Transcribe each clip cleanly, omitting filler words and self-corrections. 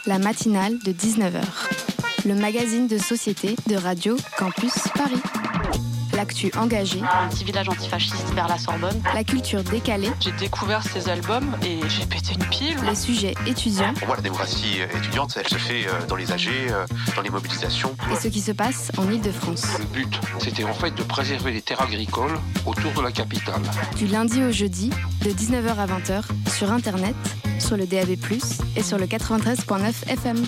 La matinale de 19h. Le magazine de société de Radio Campus Paris. L'actu engagée. Un petit village antifasciste vers la Sorbonne. La culture décalée. J'ai découvert ces albums et j'ai pété une pile. Les sujets étudiants. Pour moi, la démocratie étudiante, elle se fait dans les AG, dans les mobilisations. Et ce qui se passe en Île-de-France. Le but, c'était en fait de préserver les terres agricoles autour de la capitale. Du lundi au jeudi, de 19h à 20h, sur Internet, sur le DAB+, et sur le 93.9 FM.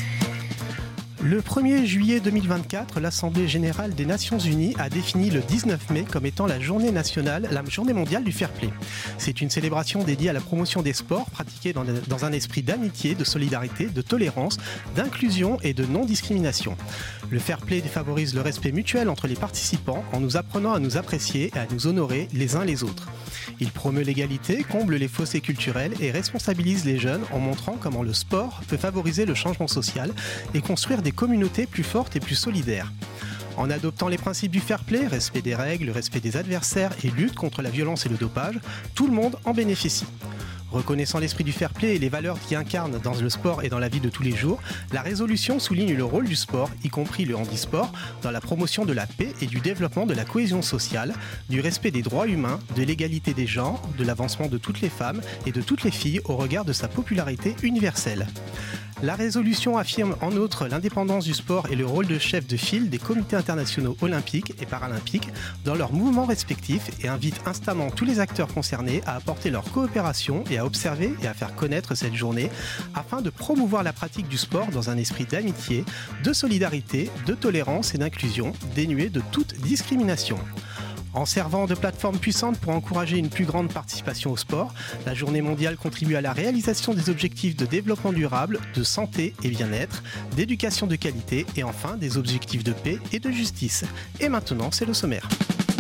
Le 1er juillet 2024, l'Assemblée générale des Nations unies a défini le 19 mai comme étant la journée mondiale du fair play. C'est une célébration dédiée à la promotion des sports pratiqués dans un esprit d'amitié, de solidarité, de tolérance, d'inclusion et de non-discrimination. Le fair play favorise le respect mutuel entre les participants en nous apprenant à nous apprécier et à nous honorer les uns les autres. Il promeut l'égalité, comble les fossés culturels et responsabilise les jeunes en montrant comment le sport peut favoriser le changement social et construire des communautés plus fortes et plus solidaires. En adoptant les principes du fair play, respect des règles, respect des adversaires et lutte contre la violence et le dopage, tout le monde en bénéficie. Reconnaissant l'esprit du fair play et les valeurs qui incarnent dans le sport et dans la vie de tous les jours, la résolution souligne le rôle du sport, y compris le handisport, dans la promotion de la paix et du développement de la cohésion sociale, du respect des droits humains, de l'égalité des genres, de l'avancement de toutes les femmes et de toutes les filles au regard de sa popularité universelle. La résolution affirme en outre l'indépendance du sport et le rôle de chef de file des comités internationaux olympiques et paralympiques dans leurs mouvements respectifs et invite instamment tous les acteurs concernés à apporter leur coopération et à observer et à faire connaître cette journée afin de promouvoir la pratique du sport dans un esprit d'amitié, de solidarité, de tolérance et d'inclusion, dénué de toute discrimination. En servant de plateforme puissante pour encourager une plus grande participation au sport, la journée mondiale contribue à la réalisation des objectifs de développement durable, de santé et bien-être, d'éducation de qualité et enfin des objectifs de paix et de justice. Et maintenant, c'est le sommaire.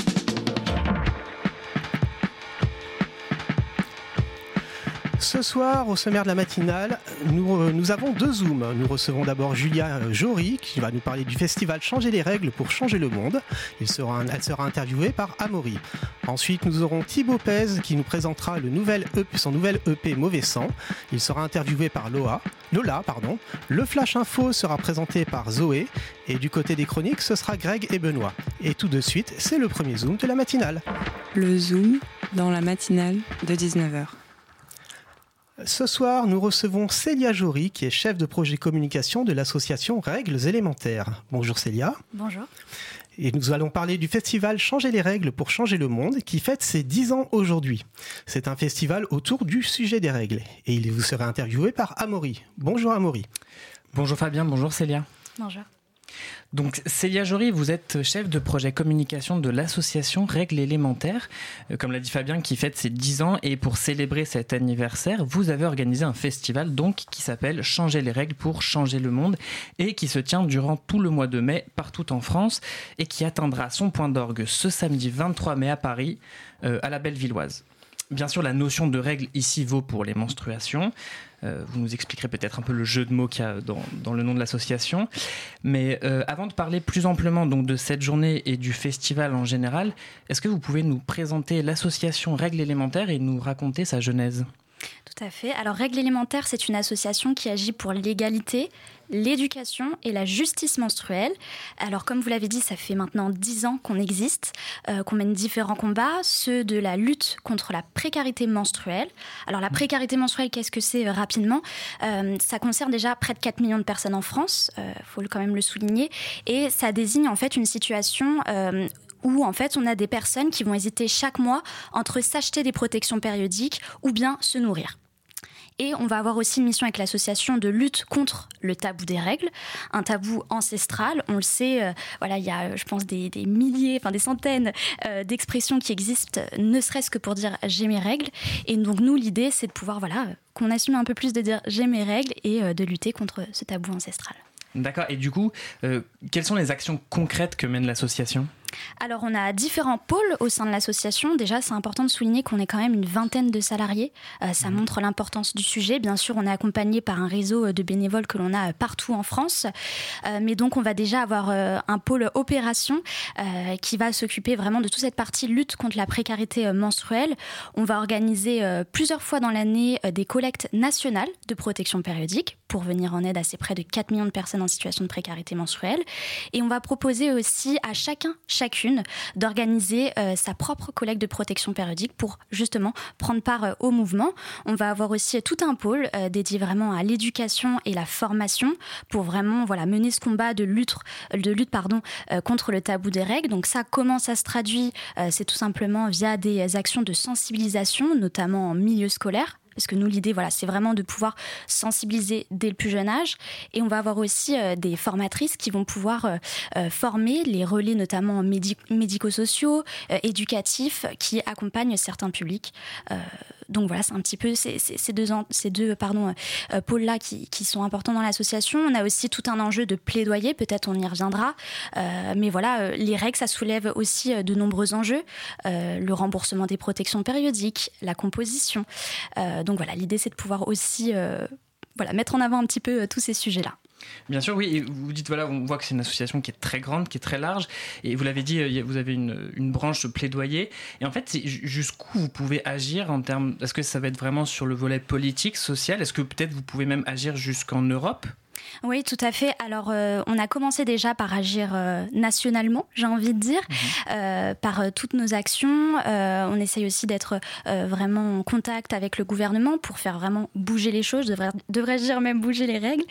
Ce soir, au sommaire de la matinale, nous avons deux Zooms. Nous recevons d'abord Julia Jory, qui va nous parler du festival Changer les règles pour changer le monde. Elle sera interviewée par Amaury. Ensuite, nous aurons Thibaut Pez, qui nous présentera son nouvel EP Mauvais Sang. Il sera interviewé par Lola. Le Flash Info sera présenté par Zoé. Et du côté des chroniques, ce sera Greg et Benoît. Et tout de suite, c'est le premier Zoom de la matinale. Le Zoom dans la matinale de 19h. Ce soir, nous recevons Célia Jory, qui est chef de projet communication de l'association Règles élémentaires. Bonjour Célia. Bonjour. Et nous allons parler du festival Changer les règles pour changer le monde, qui fête ses 10 ans aujourd'hui. C'est un festival autour du sujet des règles. Et il vous sera interviewé par Amaury. Bonjour Amaury. Bonjour Fabien, bonjour Célia. Bonjour. Donc Célia Jory, vous êtes chef de projet communication de l'association Règles élémentaires, comme l'a dit Fabien, qui fête ses 10 ans, et pour célébrer cet anniversaire, vous avez organisé un festival donc qui s'appelle Changer les règles pour changer le monde et qui se tient durant tout le mois de mai partout en France et qui atteindra son point d'orgue ce samedi 23 mai à Paris, à la Bellevilloise. Bien sûr, la notion de règle ici vaut pour les menstruations. Vous nous expliquerez peut-être un peu le jeu de mots qu'il y a dans le nom de l'association. Mais avant de parler plus amplement donc, de cette journée et du festival en général, est-ce que vous pouvez nous présenter l'association Règles élémentaires et nous raconter sa genèse ? Tout à fait. Alors, Règles élémentaires, c'est une association qui agit pour l'égalité, l'éducation et la justice menstruelle. Alors, comme vous l'avez dit, ça fait maintenant 10 ans qu'on existe, qu'on mène différents combats, ceux de la lutte contre la précarité menstruelle. Alors, la précarité menstruelle, qu'est-ce que c'est rapidement ? Ça concerne déjà près de 4 millions de personnes en France, faut quand même le souligner, et ça désigne en fait une situation où en fait on a des personnes qui vont hésiter chaque mois entre s'acheter des protections périodiques ou bien se nourrir. Et on va avoir aussi une mission avec l'association de lutte contre le tabou des règles, un tabou ancestral. On le sait, il y a, je pense, des milliers, des centaines d'expressions qui existent, ne serait-ce que pour dire « j'ai mes règles ». Et donc nous, l'idée, c'est de pouvoir, qu'on assume un peu plus de dire « j'ai mes règles » et de lutter contre ce tabou ancestral. D'accord. Et du coup, quelles sont les actions concrètes que mène l'association ? Alors, on a différents pôles au sein de l'association. Déjà, c'est important de souligner qu'on est quand même une vingtaine de salariés. Ça montre l'importance du sujet. Bien sûr, on est accompagné par un réseau de bénévoles que l'on a partout en France. Mais donc, on va déjà avoir un pôle opération qui va s'occuper vraiment de toute cette partie lutte contre la précarité menstruelle. On va organiser plusieurs fois dans l'année des collectes nationales de protection périodique pour venir en aide à ces près de 4 millions de personnes en situation de précarité menstruelle. Et on va proposer aussi à chacune d'organiser sa propre collecte de protection périodique pour justement prendre part au mouvement. On va avoir aussi tout un pôle dédié vraiment à l'éducation et la formation pour vraiment mener ce combat de lutte contre le tabou des règles. Donc ça, comment ça se traduit ? C'est tout simplement via des actions de sensibilisation, notamment en milieu scolaire. Parce que nous, l'idée, c'est vraiment de pouvoir sensibiliser dès le plus jeune âge. Et on va avoir aussi des formatrices qui vont pouvoir former les relais, notamment médico-sociaux, éducatifs, qui accompagnent certains publics. Donc voilà, c'est un petit peu ces deux pôles-là qui sont importants dans l'association. On a aussi tout un enjeu de plaidoyer, peut-être on y reviendra. Mais les règles, ça soulève aussi de nombreux enjeux. Le remboursement des protections périodiques, la composition. Donc voilà, l'idée c'est de pouvoir aussi mettre en avant un petit peu tous ces sujets-là. Bien sûr, oui. Et vous dites, on voit que c'est une association qui est très grande, qui est très large. Et vous l'avez dit, vous avez une branche de plaidoyer. Et en fait, c'est jusqu'où vous pouvez agir en termes... Est-ce que ça va être vraiment sur le volet politique, social ? Est-ce que peut-être vous pouvez même agir jusqu'en Europe ? Oui, tout à fait. Alors, on a commencé déjà par agir nationalement, j'ai envie de dire, par toutes nos actions. On essaye aussi d'être vraiment en contact avec le gouvernement pour faire vraiment bouger les choses, devrais-je dire même bouger les règles.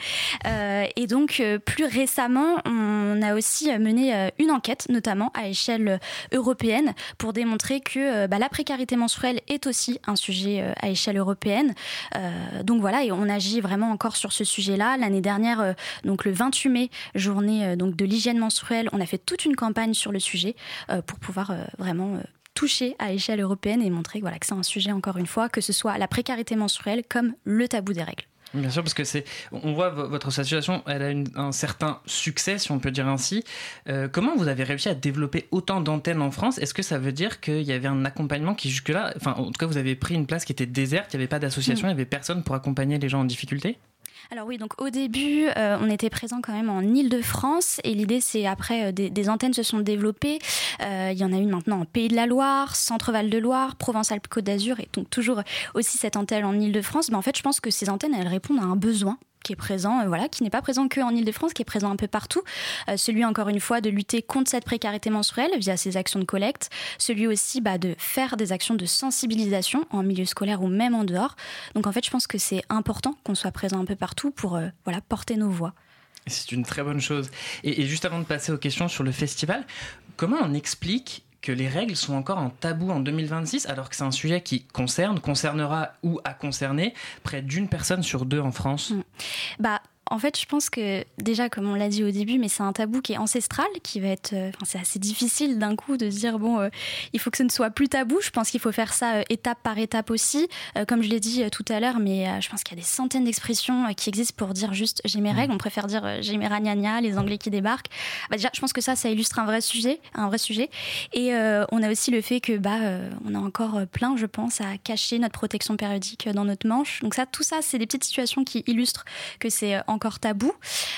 Et donc, plus récemment, on a aussi mené une enquête, notamment à échelle européenne, pour démontrer que la précarité menstruelle est aussi un sujet à échelle européenne. Donc voilà, et on agit vraiment encore sur ce sujet-là. L'année dernière, donc le 28 mai, journée de l'hygiène menstruelle, on a fait toute une campagne sur le sujet pour pouvoir vraiment toucher à échelle européenne et montrer que c'est un sujet, encore une fois, que ce soit la précarité menstruelle comme le tabou des règles. Bien sûr, parce que on voit votre association, elle a un certain succès, si on peut dire ainsi. Comment vous avez réussi à développer autant d'antennes en France ? Est-ce que ça veut dire qu'il y avait un accompagnement qui jusque-là, en tout cas vous avez pris une place qui était déserte, il n'y avait pas d'association, il n'y avait personne pour accompagner les gens en difficulté ? Alors oui, donc au début, on était présent quand même en Île-de-France et l'idée c'est après des antennes se sont développées. Il y en a une maintenant en Pays de la Loire, Centre-Val de Loire, Provence-Alpes-Côte d'Azur et donc toujours aussi cette antenne en Île-de-France. Mais en fait, je pense que ces antennes, elles répondent à un besoin qui est présent, qui n'est pas présent qu'en Île-de-France, qui est présent un peu partout. Celui, encore une fois, de lutter contre cette précarité menstruelle via ces actions de collecte. Celui aussi de faire des actions de sensibilisation en milieu scolaire ou même en dehors. Donc en fait, je pense que c'est important qu'on soit présent un peu partout pour porter nos voix. C'est une très bonne chose. Et juste avant de passer aux questions sur le festival, comment on explique que les règles sont encore un tabou en 2026, alors que c'est un sujet qui concernera ou a concerné près d'une personne sur 2 en France ? En fait, je pense que déjà, comme on l'a dit au début, mais c'est un tabou qui est ancestral, qui va être... c'est assez difficile d'un coup de dire, il faut que ce ne soit plus tabou. Je pense qu'il faut faire ça étape par étape aussi. Comme je l'ai dit tout à l'heure, mais je pense qu'il y a des centaines d'expressions qui existent pour dire juste « j'ai mes règles ». On préfère dire « j'ai mes ragnagnas », les Anglais qui débarquent. Déjà, je pense que ça illustre un vrai sujet. Et on a aussi le fait que on a encore plein, je pense, à cacher notre protection périodique dans notre manche. Donc tout ça, c'est des petites situations qui illustrent que c'est encore tabou.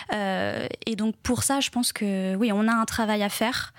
Et donc pour ça, je pense que oui, on a un travail à faire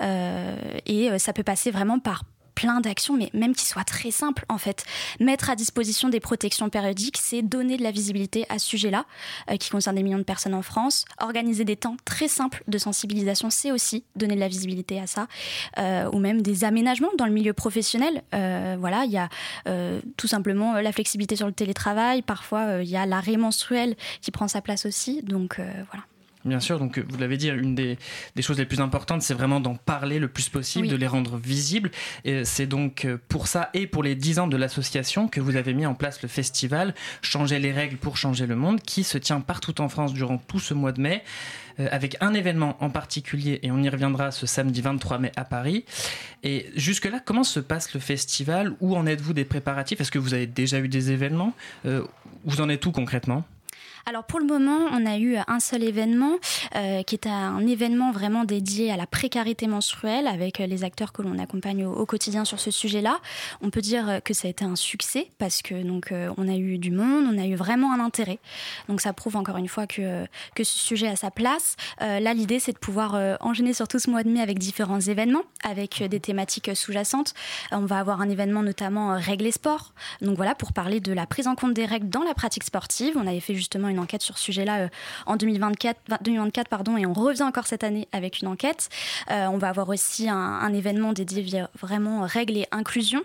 et ça peut passer vraiment par plein d'actions, mais même qui soient très simples en fait. Mettre à disposition des protections périodiques, c'est donner de la visibilité à ce sujet-là, qui concerne des millions de personnes en France. Organiser des temps très simples de sensibilisation, c'est aussi donner de la visibilité à ça. Ou même des aménagements dans le milieu professionnel. Il y a tout simplement la flexibilité sur le télétravail. Parfois, il y a l'arrêt menstruel qui prend sa place aussi. Donc voilà. Bien sûr, donc vous l'avez dit, une des choses les plus importantes, c'est vraiment d'en parler le plus possible, de les rendre visibles. Et c'est donc pour ça et pour les 10 ans de l'association que vous avez mis en place le festival Changer les règles pour changer le monde, qui se tient partout en France durant tout ce mois de mai, avec un événement en particulier, et on y reviendra ce samedi 23 mai à Paris. Et jusque-là, comment se passe le festival ? Où en êtes-vous des préparatifs ? Est-ce que vous avez déjà eu des événements ? Vous en êtes où concrètement ? Alors pour le moment, on a eu un seul événement qui est un événement vraiment dédié à la précarité menstruelle avec les acteurs que l'on accompagne au quotidien sur ce sujet-là. On peut dire que ça a été un succès parce que on a eu du monde, on a eu vraiment un intérêt. Donc ça prouve encore une fois que ce sujet a sa place. Là, l'idée, c'est de pouvoir enchaîner sur tout ce mois de mai avec différents événements, avec des thématiques sous-jacentes. On va avoir un événement notamment Règles et Sport. Donc voilà, pour parler de la prise en compte des règles dans la pratique sportive. On avait fait justement une enquête sur ce sujet-là en 2024 et on revient encore cette année avec une enquête. On va avoir aussi un événement dédié vraiment règles et inclusion,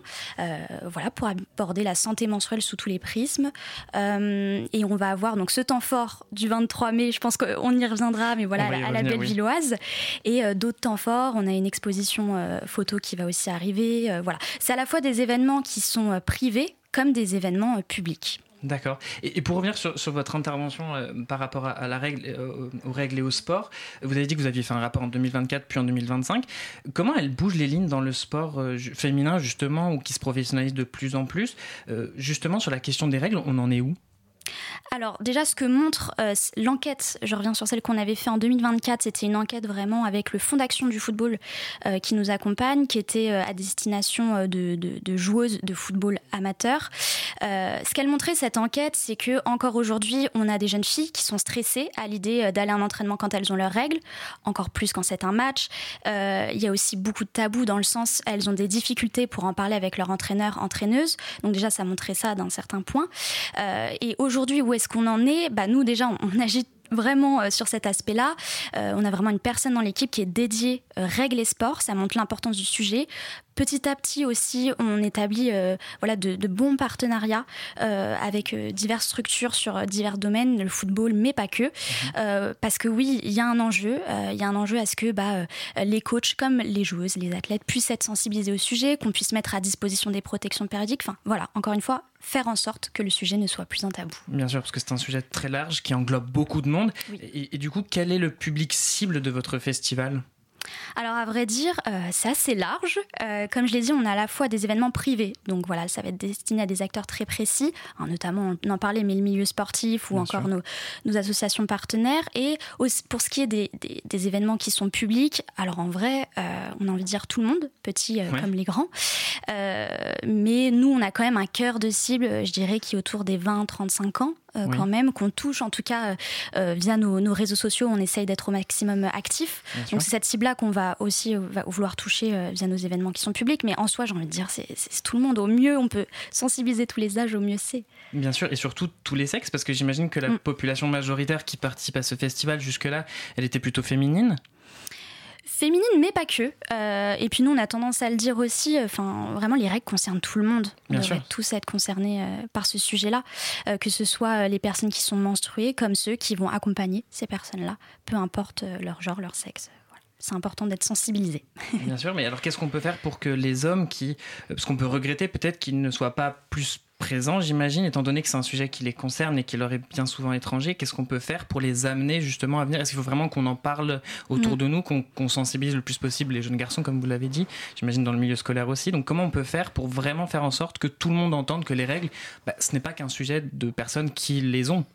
pour aborder la santé menstruelle sous tous les prismes. Et on va avoir donc ce temps fort du 23 mai, je pense qu'on y reviendra, mais voilà, à la Bellevilloise. Et d'autres temps forts, on a une exposition photo qui va aussi arriver. Voilà. C'est à la fois des événements qui sont privés comme des événements publics. D'accord. Et pour revenir sur votre intervention par rapport à la règle, aux règles et au sport, vous avez dit que vous aviez fait un rapport en 2024 puis en 2025. Comment elles bougent les lignes dans le sport féminin justement, ou qui se professionnalise de plus en plus? Justement sur la question des règles, on en est où? Alors déjà, ce que montre l'enquête, je reviens sur celle qu'on avait fait en 2024, c'était une enquête vraiment avec le Fonds d'action du football qui nous accompagne, qui était à destination de joueuses de football amateurs. Ce qu'elle montrait, cette enquête, c'est que encore aujourd'hui, on a des jeunes filles qui sont stressées à l'idée d'aller à un entraînement quand elles ont leurs règles, encore plus quand c'est un match. Il y a aussi beaucoup de tabous dans le sens, elles ont des difficultés pour en parler avec leur entraîneur, entraîneuse. Donc déjà, ça montrait ça d'un certain point. Et aujourd'hui, où est-ce qu'on en est ? Nous, déjà, on agit vraiment sur cet aspect-là. On a vraiment une personne dans l'équipe qui est dédiée règles et sport. Ça montre l'importance du sujet. Petit à petit aussi, on établit de bons partenariats avec diverses structures sur divers domaines, le football, mais pas que. Parce que oui, il y a un enjeu. Il y a un enjeu à ce que les coachs, comme les joueuses, les athlètes, puissent être sensibilisés au sujet, qu'on puisse mettre à disposition des protections périodiques. Enfin, voilà, encore une fois, faire en sorte que le sujet ne soit plus un tabou. Bien sûr, parce que c'est un sujet très large qui englobe beaucoup de monde. Oui. Et du coup, quel est le public cible de votre festival ? Alors à vrai dire, c'est assez large. Comme je l'ai dit, on a à la fois des événements privés. Donc voilà, ça va être destiné à des acteurs très précis, notamment, on en parlait, mais le milieu sportif ou bien encore nos associations partenaires. Et aussi, pour ce qui est des événements qui sont publics, alors en vrai, on a envie de dire tout le monde, petits comme les grands. Mais nous, on a quand même un cœur de cible, je dirais, qui est autour des 20-35 ans. Quand même, qu'on touche en tout cas via nos réseaux sociaux, on essaye d'être au maximum actifs. Donc c'est cette cible-là qu'on va aussi vouloir toucher via nos événements qui sont publics, mais en soi, j'ai envie de dire, c'est tout le monde. Au mieux, on peut sensibiliser tous les âges, au mieux c'est. Bien sûr, et surtout tous les sexes, parce que j'imagine que la population majoritaire qui participe à ce festival jusque-là, elle était plutôt féminine. Féminine, mais pas que. Et puis nous, on a tendance à le dire aussi, vraiment, les règles concernent tout le monde. On devrait tous être concernés par ce sujet-là, que ce soit les personnes qui sont menstruées, comme ceux qui vont accompagner ces personnes-là, peu importe leur genre, leur sexe. Voilà. C'est important d'être sensibilisé. Bien sûr, mais alors qu'est-ce qu'on peut faire pour que les hommes parce qu'on peut regretter peut-être qu'ils ne soient pas plus présents, j'imagine, étant donné que c'est un sujet qui les concerne et qui leur est bien souvent étranger, qu'est-ce qu'on peut faire pour les amener justement à venir ? Est-ce qu'il faut vraiment qu'on en parle autour de nous, qu'on sensibilise le plus possible les jeunes garçons, comme vous l'avez dit, j'imagine dans le milieu scolaire aussi. Donc comment on peut faire pour vraiment faire en sorte que tout le monde entende que les règles, ce n'est pas qu'un sujet de personnes qui les ont.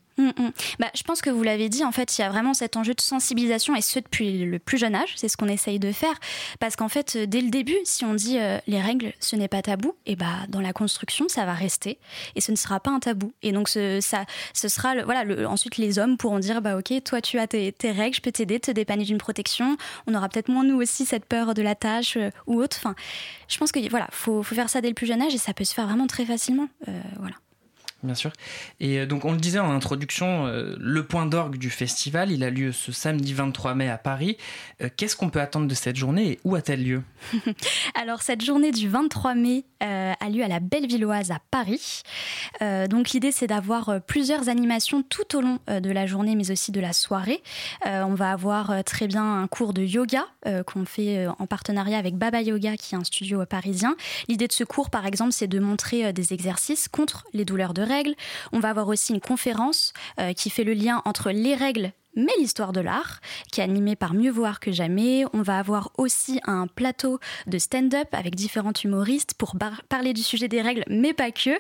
Je pense que vous l'avez dit, en fait, il y a vraiment cet enjeu de sensibilisation, et ce depuis le plus jeune âge. C'est ce qu'on essaye de faire, parce qu'en fait, dès le début, si on dit les règles, ce n'est pas tabou, et dans la construction, ça va rester, et ce ne sera pas un tabou. Et donc ce sera ensuite les hommes pourront dire ok, toi tu as tes règles, je peux t'aider, te dépanner d'une protection. On aura peut-être moins nous aussi cette peur de la tâche ou autre. Enfin, je pense que faut faire ça dès le plus jeune âge, et ça peut se faire vraiment très facilement. Voilà. Bien sûr. Et donc, on le disait en introduction, le point d'orgue du festival, il a lieu ce samedi 23 mai à Paris. Qu'est-ce qu'on peut attendre de cette journée et où a-t-elle lieu ? Alors, cette journée du 23 mai a lieu à la Bellevilloise à Paris. Donc, l'idée, c'est d'avoir plusieurs animations tout au long de la journée, mais aussi de la soirée. On va avoir très bien un cours de yoga qu'on fait en partenariat avec Baba Yoga, qui est un studio parisien. L'idée de ce cours, par exemple, c'est de montrer des exercices contre les douleurs de règles. On va avoir aussi une conférence qui fait le lien entre les règles mais l'histoire de l'art, qui est animée par Mieux voir que jamais. On va avoir aussi un plateau de stand-up avec différents humoristes pour parler du sujet des règles, mais pas que,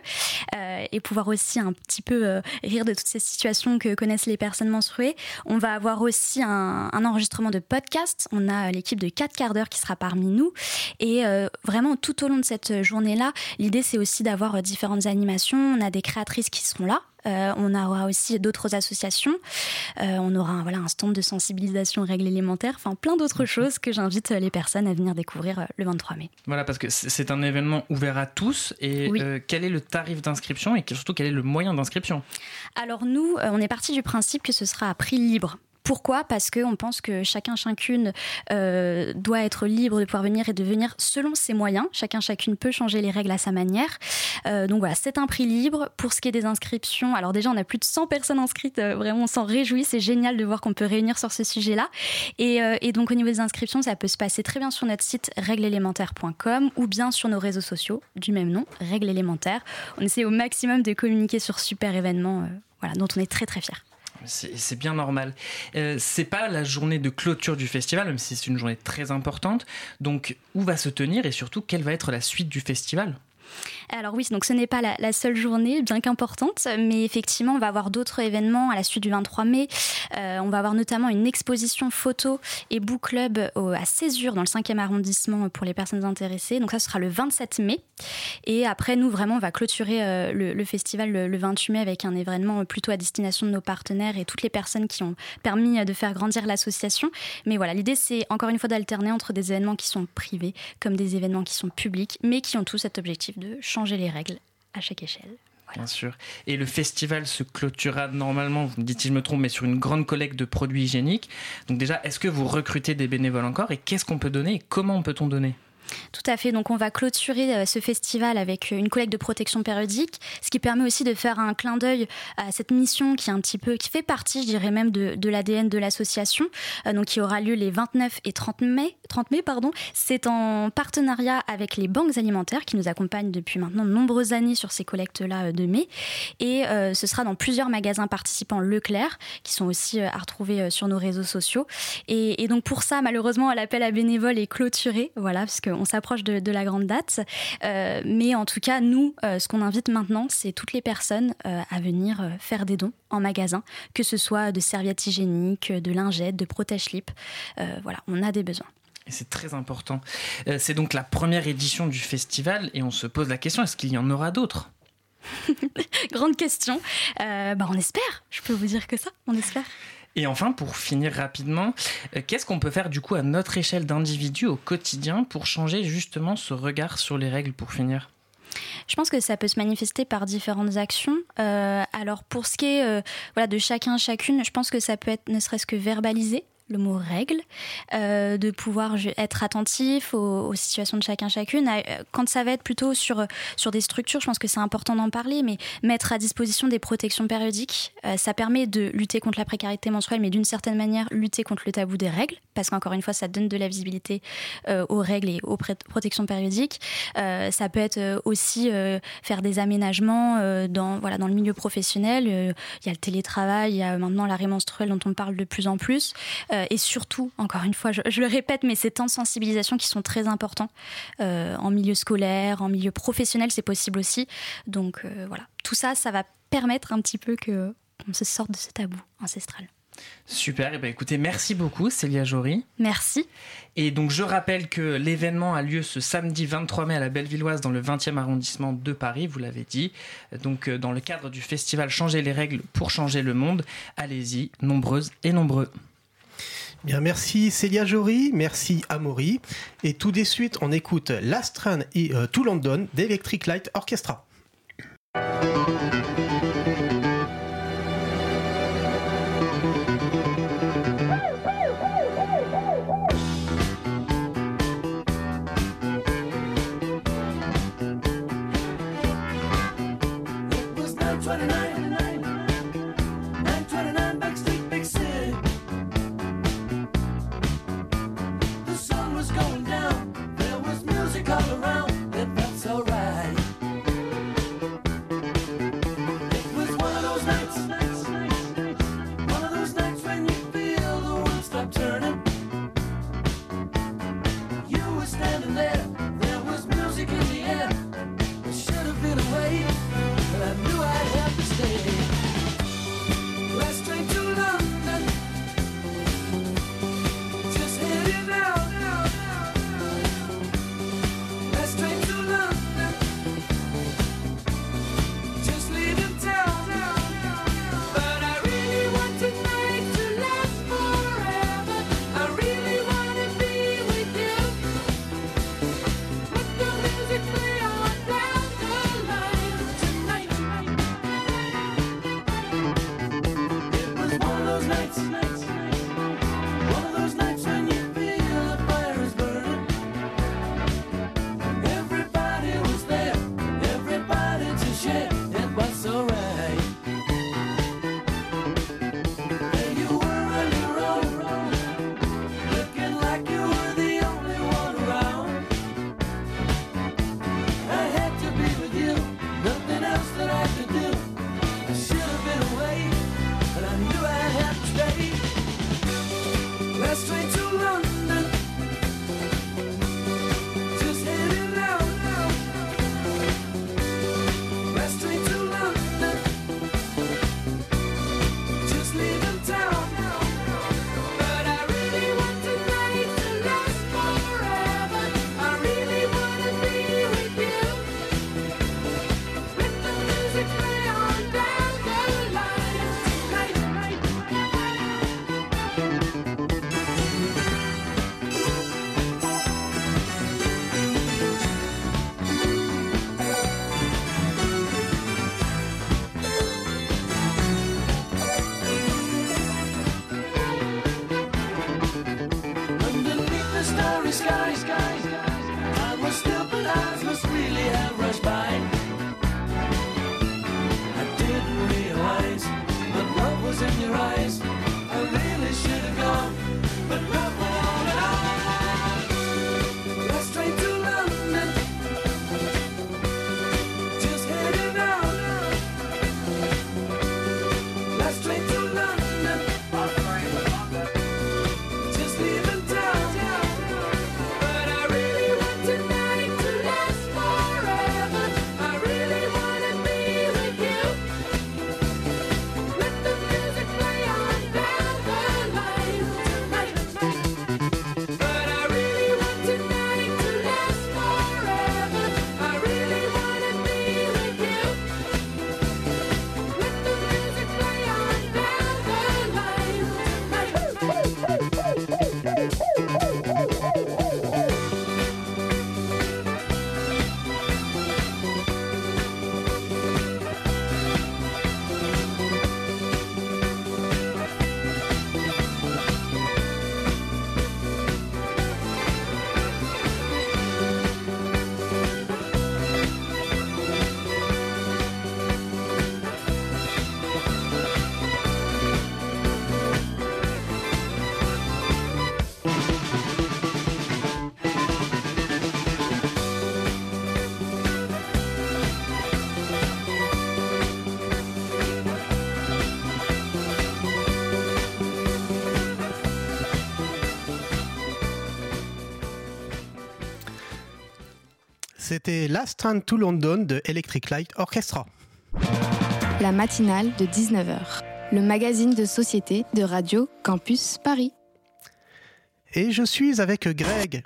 et pouvoir aussi un petit peu rire de toutes ces situations que connaissent les personnes menstruées. On va avoir aussi un enregistrement de podcast. On a l'équipe de 4 quarts d'heure qui sera parmi nous. Et vraiment, tout au long de cette journée-là, l'idée, c'est aussi d'avoir différentes animations. On a des créatrices qui seront là, On aura aussi d'autres associations. On aura un stand de sensibilisation aux règles élémentaires, enfin plein d'autres choses que j'invite les personnes à venir découvrir le 23 mai. Voilà, parce que c'est un événement ouvert à tous. Et oui. Quel est le tarif d'inscription et surtout quel est le moyen d'inscription ? Alors nous, on est parti du principe que ce sera à prix libre. Pourquoi ? Parce qu'on pense que chacune doit être libre de pouvoir venir et de venir selon ses moyens. Chacune peut changer les règles à sa manière. Donc voilà, c'est un prix libre. Pour ce qui est des inscriptions, alors déjà on a plus de 100 personnes inscrites, vraiment on s'en réjouit, c'est génial de voir qu'on peut réunir sur ce sujet-là. Et donc au niveau des inscriptions, ça peut se passer très bien sur notre site règleélémentaire.com ou bien sur nos réseaux sociaux du même nom, Règles élémentaires. On essaie au maximum de communiquer sur super événements dont on est très très fiers. C'est bien normal. C'est pas la journée de clôture du festival, même si c'est une journée très importante. Donc, où va se tenir et surtout, quelle va être la suite du festival ? Alors oui, donc ce n'est pas la seule journée, bien qu'importante, mais effectivement, on va avoir d'autres événements à la suite du 23 mai. On va avoir notamment une exposition photo et book club à Césure, dans le 5e arrondissement, pour les personnes intéressées. Donc ça, ce sera le 27 mai. Et après, nous, vraiment, on va clôturer le festival le 28 mai avec un événement plutôt à destination de nos partenaires et toutes les personnes qui ont permis de faire grandir l'association. Mais voilà, l'idée, c'est encore une fois d'alterner entre des événements qui sont privés comme des événements qui sont publics, mais qui ont tous cet objectif de changer les règles à chaque échelle. Voilà. Bien sûr. Et le festival se clôturera normalement, vous me dites si je me trompe, mais sur une grande collecte de produits hygiéniques. Donc déjà, est-ce que vous recrutez des bénévoles encore ? Et qu'est-ce qu'on peut donner et comment peut-on donner ? Tout à fait, donc on va clôturer ce festival avec une collecte de protection périodique, ce qui permet aussi de faire un clin d'œil à cette mission qui fait partie, je dirais même, de l'ADN de l'association, donc qui aura lieu les 29 et 30 mai. C'est en partenariat avec les banques alimentaires qui nous accompagnent depuis maintenant de nombreuses années sur ces collectes-là de mai. Et ce sera dans plusieurs magasins participants Leclerc, qui sont aussi à retrouver sur nos réseaux sociaux. Et donc pour ça, malheureusement, l'appel à bénévoles est clôturé, voilà, parce qu'on s'approche de la grande date. Mais en tout cas, nous, ce qu'on invite maintenant, c'est toutes les personnes à venir faire des dons en magasin, que ce soit de serviettes hygiéniques, de lingettes, de protège-slip. Voilà, on a des besoins. Et c'est très important. C'est donc la première édition du festival et on se pose la question, est-ce qu'il y en aura d'autres ? Grande question. On espère, je peux vous dire que ça, on espère. Et enfin, pour finir rapidement, qu'est-ce qu'on peut faire du coup à notre échelle d'individu au quotidien pour changer justement ce regard sur les règles pour finir ? Je pense que ça peut se manifester par différentes actions. Alors pour ce qui est de chacune, je pense que ça peut être ne serait-ce que verbaliser le mot règle, de pouvoir être attentif aux situations de chacune. Quand ça va être plutôt sur des structures, je pense que c'est important d'en parler, mais mettre à disposition des protections périodiques, ça permet de lutter contre la précarité menstruelle, mais d'une certaine manière, lutter contre le tabou des règles, parce qu'encore une fois, ça donne de la visibilité aux règles et aux protections périodiques. Ça peut être aussi faire des aménagements dans le milieu professionnel. Il y a le télétravail, il y a maintenant l'arrêt menstruel dont on parle de plus en plus. Et surtout, encore une fois, je le répète, mais ces temps de sensibilisation qui sont très importants en milieu scolaire, en milieu professionnel, c'est possible aussi. Donc voilà, tout ça, ça va permettre un petit peu qu'on se sorte de ce tabou ancestral. Super, et écoutez, merci beaucoup Célia Jory. Merci. Et donc je rappelle que l'événement a lieu ce samedi 23 mai à la Bellevilloise dans le 20e arrondissement de Paris, vous l'avez dit. Donc dans le cadre du festival Changer les règles pour changer le monde, allez-y, nombreuses et nombreux. Bien, merci Célia Jory, merci Amaury. Et tout de suite, on écoute Last Run et To London d'Electric Light Orchestra. Stay. C'était Last Train to London de Electric Light Orchestra. La matinale de 19h, le magazine de société de Radio Campus Paris. Et je suis avec Greg.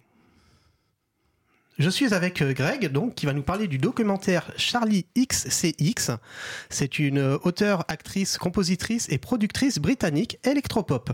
Donc, qui va nous parler du documentaire Charli XCX. C'est une auteure, actrice, compositrice et productrice britannique électropop.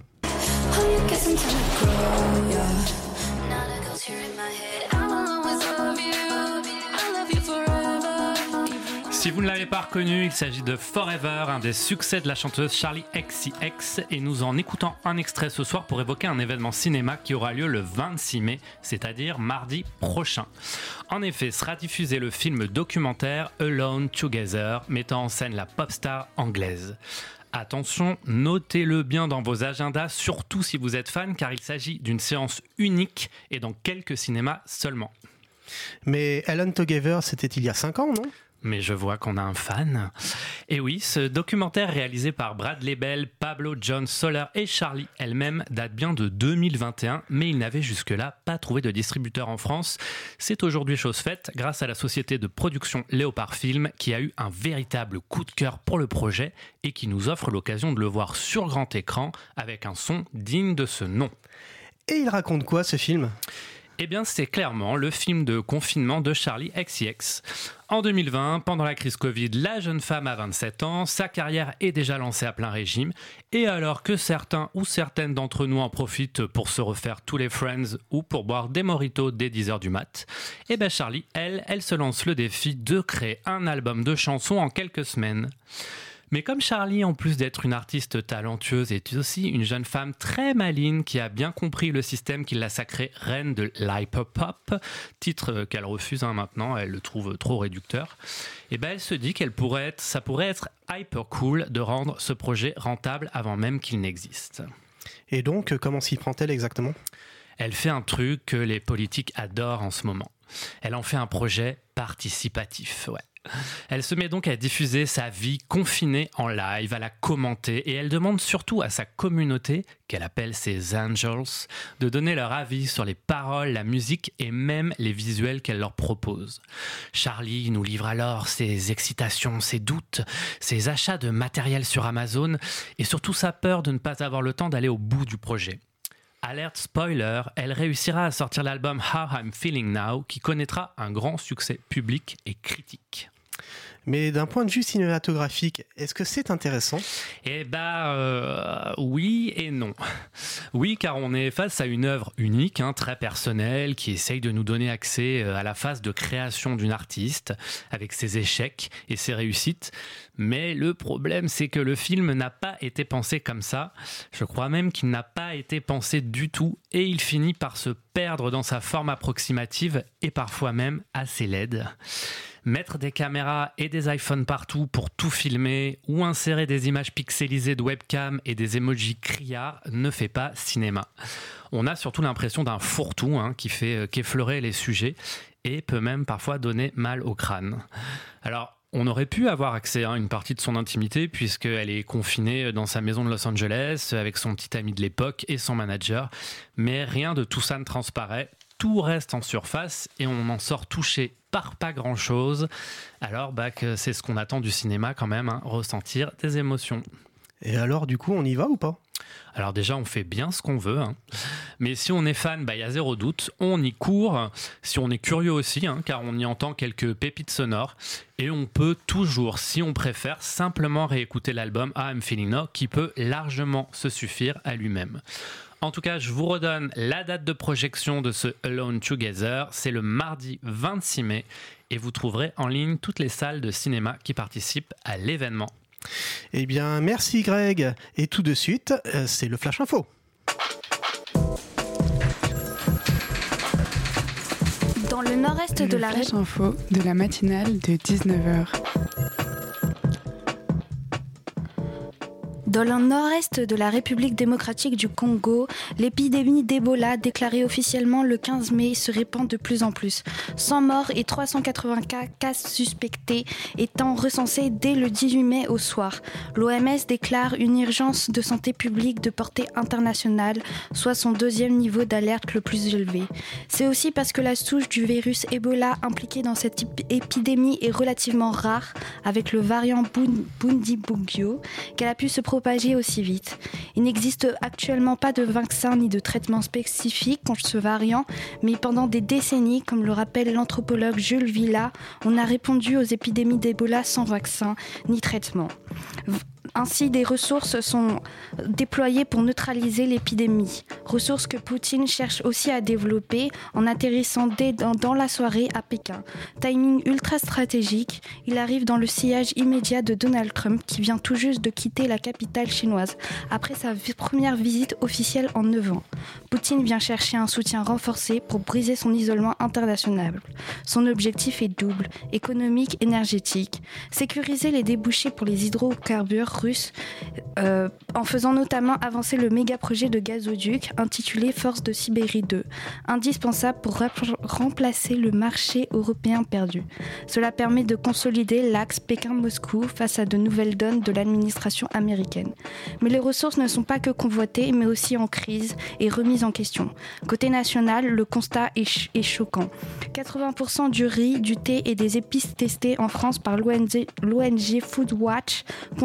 Si vous ne l'avez pas reconnu, il s'agit de Forever, un des succès de la chanteuse Charli XCX, et nous en écoutons un extrait ce soir pour évoquer un événement cinéma qui aura lieu le 26 mai, c'est-à-dire mardi prochain. En effet, sera diffusé le film documentaire Alone Together, mettant en scène la pop star anglaise. Attention, notez-le bien dans vos agendas, surtout si vous êtes fan, car il s'agit d'une séance unique et dans quelques cinémas seulement. Mais Alone Together, c'était il y a 5 ans, non ? Mais je vois qu'on a un fan. Et oui, ce documentaire réalisé par Bradley Bell, Pablo John Soler et Charli elle-même date bien de 2021, mais il n'avait jusque-là pas trouvé de distributeur en France. C'est aujourd'hui chose faite grâce à la société de production Léopard Film qui a eu un véritable coup de cœur pour le projet et qui nous offre l'occasion de le voir sur grand écran avec un son digne de ce nom. Et il raconte quoi ce film ? Eh bien, c'est clairement le film de confinement de Charli XCX. En 2020, pendant la crise Covid, la jeune femme a 27 ans, sa carrière est déjà lancée à plein régime, et alors que certains ou certaines d'entre nous en profitent pour se refaire tous les Friends ou pour boire des mojitos dès 10h du mat, eh bien Charli, elle se lance le défi de créer un album de chansons en quelques semaines. Mais comme Charlie, en plus d'être une artiste talentueuse, est aussi une jeune femme très maligne qui a bien compris le système qui l'a sacrée reine de l'hyperpop, titre qu'elle refuse maintenant, elle le trouve trop réducteur, et elle se dit ça pourrait être hyper cool de rendre ce projet rentable avant même qu'il n'existe. Et donc, comment s'y prend-elle exactement ? Elle fait un truc que les politiques adorent en ce moment. Elle en fait un projet participatif, ouais. Elle se met donc à diffuser sa vie confinée en live, à la commenter, et elle demande surtout à sa communauté, qu'elle appelle ses angels, de donner leur avis sur les paroles, la musique et même les visuels qu'elle leur propose. Charlie nous livre alors ses excitations, ses doutes, ses achats de matériel sur Amazon et surtout sa peur de ne pas avoir le temps d'aller au bout du projet. Alerte spoiler, elle réussira à sortir l'album How I'm Feeling Now qui connaîtra un grand succès public et critique. Mais d'un point de vue cinématographique, est-ce que c'est intéressant ? Oui et non. Oui, car on est face à une œuvre unique, très personnelle, qui essaye de nous donner accès à la phase de création d'une artiste, avec ses échecs et ses réussites. Mais le problème, c'est que le film n'a pas été pensé comme ça. Je crois même qu'il n'a pas été pensé du tout, et il finit par se perdre dans sa forme approximative et parfois même assez laide. Mettre des caméras et des iPhones partout pour tout filmer ou insérer des images pixelisées de webcam et des emojis criards ne fait pas cinéma. On a surtout l'impression d'un fourre-tout qui fait qu'effleurer les sujets et peut même parfois donner mal au crâne. Alors, on aurait pu avoir accès à une partie de son intimité puisqu'elle est confinée dans sa maison de Los Angeles avec son petit ami de l'époque et son manager, mais rien de tout ça ne transparaît. Tout reste en surface et on en sort touché par pas grand-chose, alors que c'est ce qu'on attend du cinéma quand même, ressentir des émotions. Et alors du coup on y va ou pas ? Alors déjà on fait bien ce qu'on veut, mais si on est fan, y a zéro doute, on y court, si on est curieux aussi, car on y entend quelques pépites sonores, et on peut toujours, si on préfère, simplement réécouter l'album I'm Feeling Now qui peut largement se suffire à lui-même. En tout cas, je vous redonne la date de projection de ce Alone Together. C'est le mardi 26 mai et vous trouverez en ligne toutes les salles de cinéma qui participent à l'événement. Eh bien, merci Greg. Et tout de suite, c'est le Flash Info. Dans le nord-est de la Flash Info de la matinale de 19h. Dans le nord-est de la République démocratique du Congo, l'épidémie d'Ebola, déclarée officiellement le 15 mai, se répand de plus en plus. 100 morts et 380 cas suspectés étant recensés dès le 18 mai au soir. L'OMS déclare une urgence de santé publique de portée internationale, soit son deuxième niveau d'alerte le plus élevé. C'est aussi parce que la souche du virus Ebola impliquée dans cette épidémie est relativement rare, avec le variant Bundibugyo, qu'elle a pu se propager aussi vite. Il n'existe actuellement pas de vaccin ni de traitement spécifique contre ce variant, mais pendant des décennies, comme le rappelle l'anthropologue Jules Villa, on a répondu aux épidémies d'Ebola sans vaccin ni traitement. Ainsi, des ressources sont déployées pour neutraliser l'épidémie. Ressources que Poutine cherche aussi à développer en atterrissant dans la soirée à Pékin. Timing ultra stratégique, il arrive dans le sillage immédiat de Donald Trump qui vient tout juste de quitter la capitale chinoise après sa première visite officielle en 9 ans. Poutine vient chercher un soutien renforcé pour briser son isolement international. Son objectif est double, économique, énergétique. Sécuriser les débouchés pour les hydrocarbures russes en faisant notamment avancer le méga-projet de gazoduc intitulé Force de Sibérie 2, indispensable pour remplacer le marché européen perdu. Cela permet de consolider l'axe Pékin-Moscou face à de nouvelles donnes de l'administration américaine. Mais les ressources ne sont pas que convoitées, mais aussi en crise et remises en question. Côté national, le constat est choquant. 80% du riz, du thé et des épices testés en France par l'ONG Foodwatch contiennent des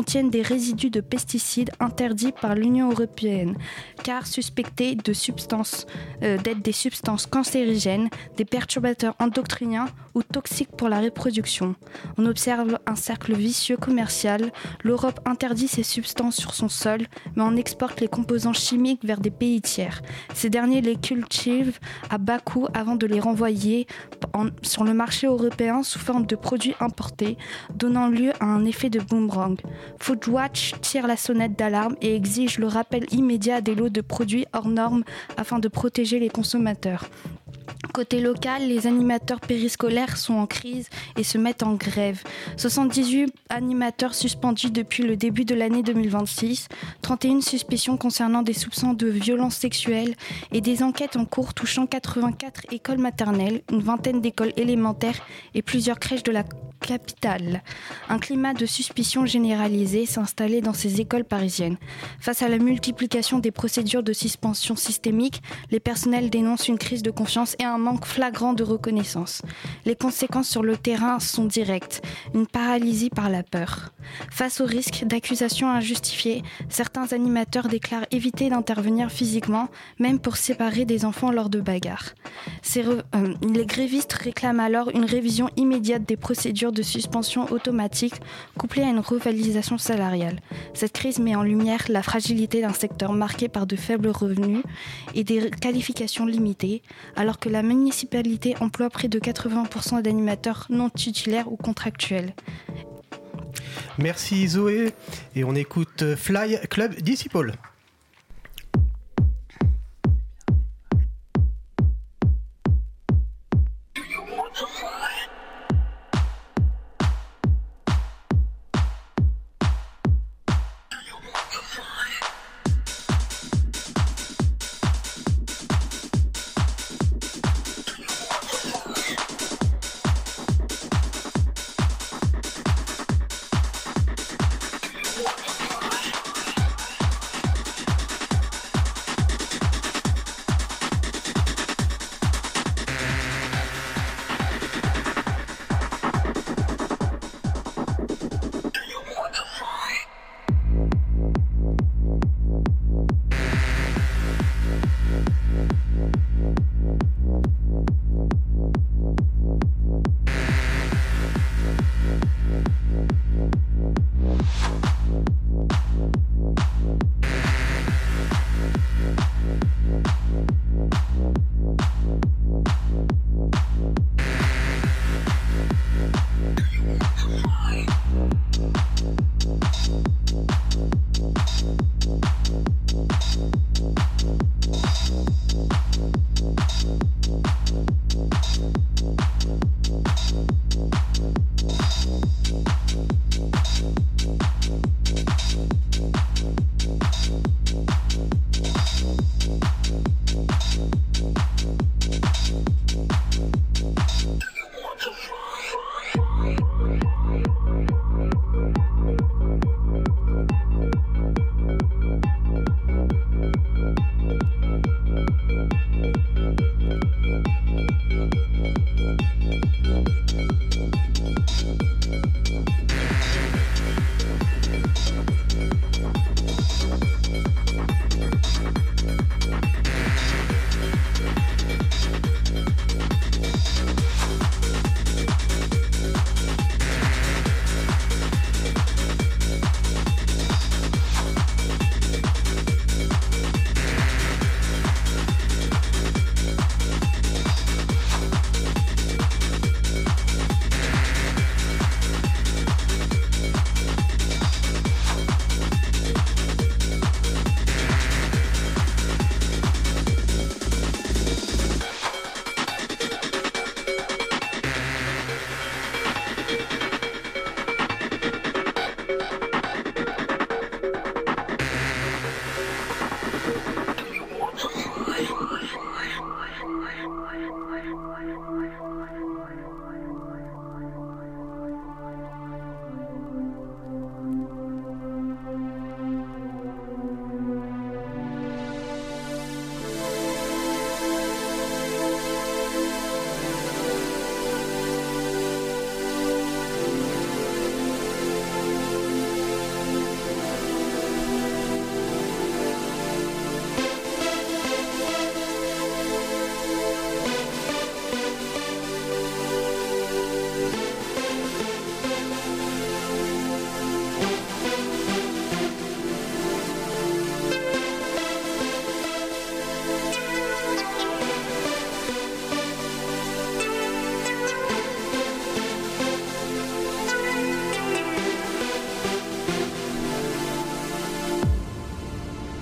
résidus de pesticides interdits par l'Union européenne, car suspectés d'être des substances cancérigènes, des perturbateurs endocriniens ou toxiques pour la reproduction. On observe un cercle vicieux commercial. L'Europe interdit ces substances sur son sol, mais on exporte les composants chimiques vers des pays tiers. Ces derniers les cultivent à bas coût avant de les renvoyer sur le marché européen sous forme de produits importés, donnant lieu à un effet de boomerang. Foodwatch tire la sonnette d'alarme et exige le rappel immédiat des lots de produits hors normes afin de protéger les consommateurs. Côté local, les animateurs périscolaires sont en crise et se mettent en grève. 78 animateurs suspendus depuis le début de l'année 2026, 31 suspicions concernant des soupçons de violences sexuelles et des enquêtes en cours touchant 84 écoles maternelles, une vingtaine d'écoles élémentaires et plusieurs crèches de la capitale. Un climat de suspicion généralisé s'est installé dans ces écoles parisiennes. Face à la multiplication des procédures de suspension systémique, les personnels dénoncent une crise de confiance et un manque flagrant de reconnaissance. Les conséquences sur le terrain sont directes, une paralysie par la peur. Face au risque d'accusations injustifiées, certains animateurs déclarent éviter d'intervenir physiquement, même pour séparer des enfants lors de bagarres. Les grévistes réclament alors une révision immédiate des procédures de suspension automatique couplée à une revalorisation salariale. Cette crise met en lumière la fragilité d'un secteur marqué par de faibles revenus et des qualifications limitées, alors que la municipalité emploie près de 80% d'animateurs non titulaires ou contractuels. Merci Zoé, et on écoute Fly Club Disciple.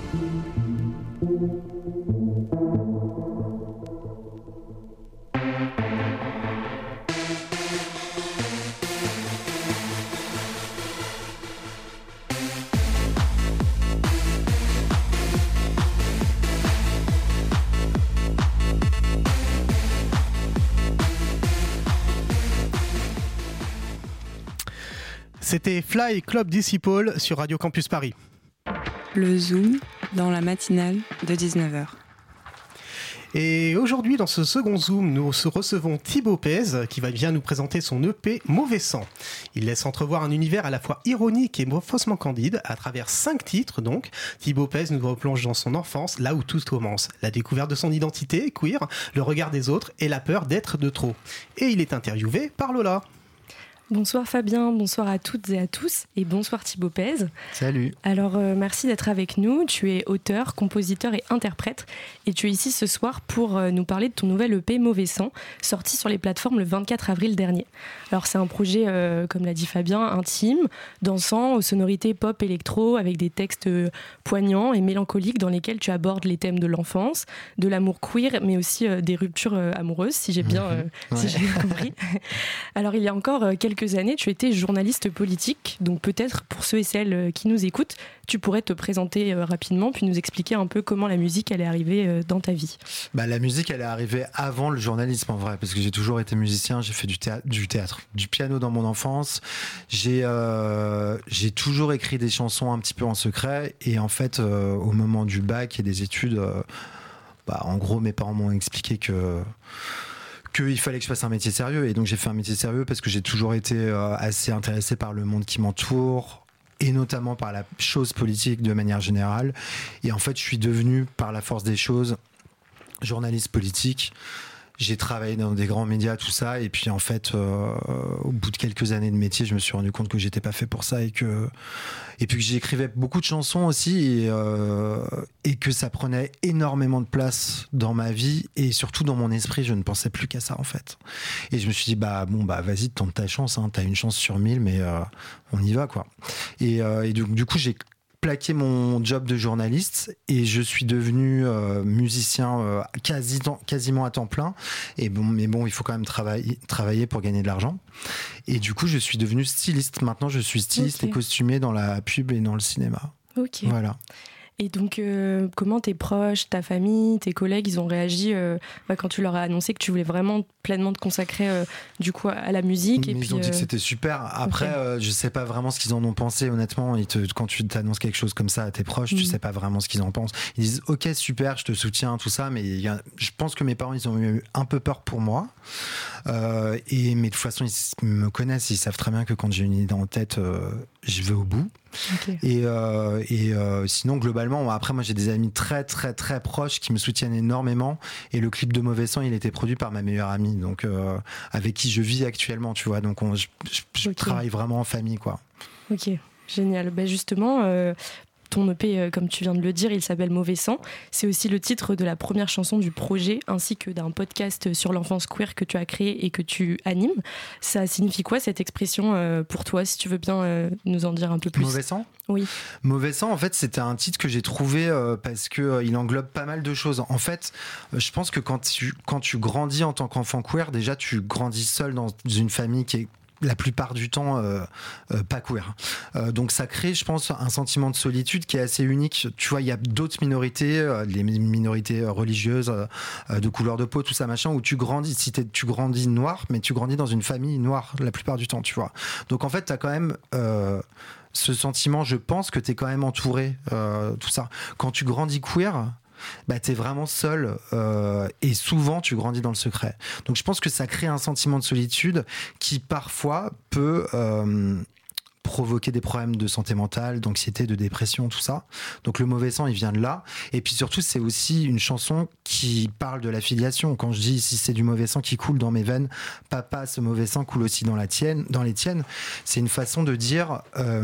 C'était Fly Club Disciple sur Radio Campus Paris. Le Zoom dans la matinale de 19h. Et aujourd'hui, dans ce second Zoom, nous recevons Thibaut Pez qui vient nous présenter son EP Mauvais Sang. Il laisse entrevoir un univers à la fois ironique et faussement candide à travers 5 titres donc. Thibaut Pez nous replonge dans son enfance, là où tout commence. La découverte de son identité queer, le regard des autres et la peur d'être de trop. Et il est interviewé par Lola. Bonsoir Fabien, bonsoir à toutes et à tous et bonsoir Thibaut Pez. Salut. Alors merci d'être avec nous, tu es auteur, compositeur et interprète et tu es ici ce soir pour nous parler de ton nouvel EP Mauvais Sang, sorti sur les plateformes le 24 avril dernier. Alors c'est un projet, comme l'a dit Fabien, intime, dansant, aux sonorités pop électro avec des textes poignants et mélancoliques dans lesquels tu abordes les thèmes de l'enfance, de l'amour queer mais aussi des ruptures amoureuses si j'ai bien, si j'ai bien compris. Alors il y a encore quelques années, tu étais journaliste politique, donc peut-être pour ceux et celles qui nous écoutent, tu pourrais te présenter rapidement puis nous expliquer un peu comment la musique elle est arrivée dans ta vie. La musique elle est arrivée avant le journalisme en vrai, parce que j'ai toujours été musicien, j'ai fait du théâtre, du piano dans mon enfance, j'ai toujours écrit des chansons un petit peu en secret et en fait au moment du bac et des études, en gros mes parents m'ont expliqué qu'il fallait que je fasse un métier sérieux et donc j'ai fait un métier sérieux parce que j'ai toujours été assez intéressé par le monde qui m'entoure et notamment par la chose politique de manière générale et en fait je suis devenu par la force des choses journaliste politique. J'ai travaillé dans des grands médias, tout ça, et puis en fait, au bout de quelques années de métier, je me suis rendu compte que j'étais pas fait pour ça et puis que j'écrivais beaucoup de chansons aussi et que ça prenait énormément de place dans ma vie et surtout dans mon esprit, je ne pensais plus qu'à ça en fait. Et je me suis dit vas-y, tente ta chance, hein, t'as une chance sur 1000, mais on y va quoi. Et du coup, j'ai plaqué mon job de journaliste et je suis devenu musicien quasiment à temps plein mais il faut quand même travailler pour gagner de l'argent et du coup je suis devenu styliste. Maintenant je suis styliste et costumé dans la pub et dans le cinéma. Voilà. Et donc, comment tes proches, ta famille, tes collègues, ils ont réagi quand tu leur as annoncé que tu voulais vraiment pleinement te consacrer du coup à la musique? Ils ont dit que c'était super. Après, je sais pas vraiment ce qu'ils en ont pensé, honnêtement. Quand tu t'annonces quelque chose comme ça à tes proches, tu sais pas vraiment ce qu'ils en pensent. Ils disent ok, super, je te soutiens, tout ça, mais je pense que mes parents, ils ont eu un peu peur pour moi. Mais de toute façon, ils me connaissent, ils savent très bien que quand j'ai une idée en tête, je vais au bout. Et sinon globalement après moi j'ai des amis très très très proches qui me soutiennent énormément et le clip de Mauvais Sang il a été produit par ma meilleure amie donc avec qui je vis actuellement tu vois donc je travaille vraiment en famille quoi. Ok, génial. Justement ton EP, comme tu viens de le dire, il s'appelle Mauvais Sang. C'est aussi le titre de la première chanson du projet, ainsi que d'un podcast sur l'enfance queer que tu as créé et que tu animes. Ça signifie quoi cette expression pour toi, si tu veux bien nous en dire un peu plus? Mauvais Sang ? Oui. Mauvais Sang, en fait, c'était un titre que j'ai trouvé parce que il englobe pas mal de choses. En fait, je pense que quand tu grandis en tant qu'enfant queer, déjà tu grandis seul dans une famille qui est la plupart du temps pas queer. Donc ça crée, je pense, un sentiment de solitude qui est assez unique. Tu vois, il y a d'autres minorités, les minorités religieuses, de couleur de peau, tout ça, machin, où tu grandis, tu grandis noir, mais tu grandis dans une famille noire la plupart du temps, tu vois. Donc en fait, t'as quand même ce sentiment, je pense, que t'es quand même entouré, tout ça. Quand tu grandis queer, t'es vraiment seul et souvent tu grandis dans le secret. Donc je pense que ça crée un sentiment de solitude qui parfois peut provoquer des problèmes de santé mentale, d'anxiété, de dépression, tout ça. Donc le Mauvais Sang il vient de là et puis surtout c'est aussi une chanson qui parle de la filiation. Quand je dis si c'est du mauvais sang qui coule dans mes veines, papa, ce mauvais sang coule aussi dans les tiennes, c'est une façon de dire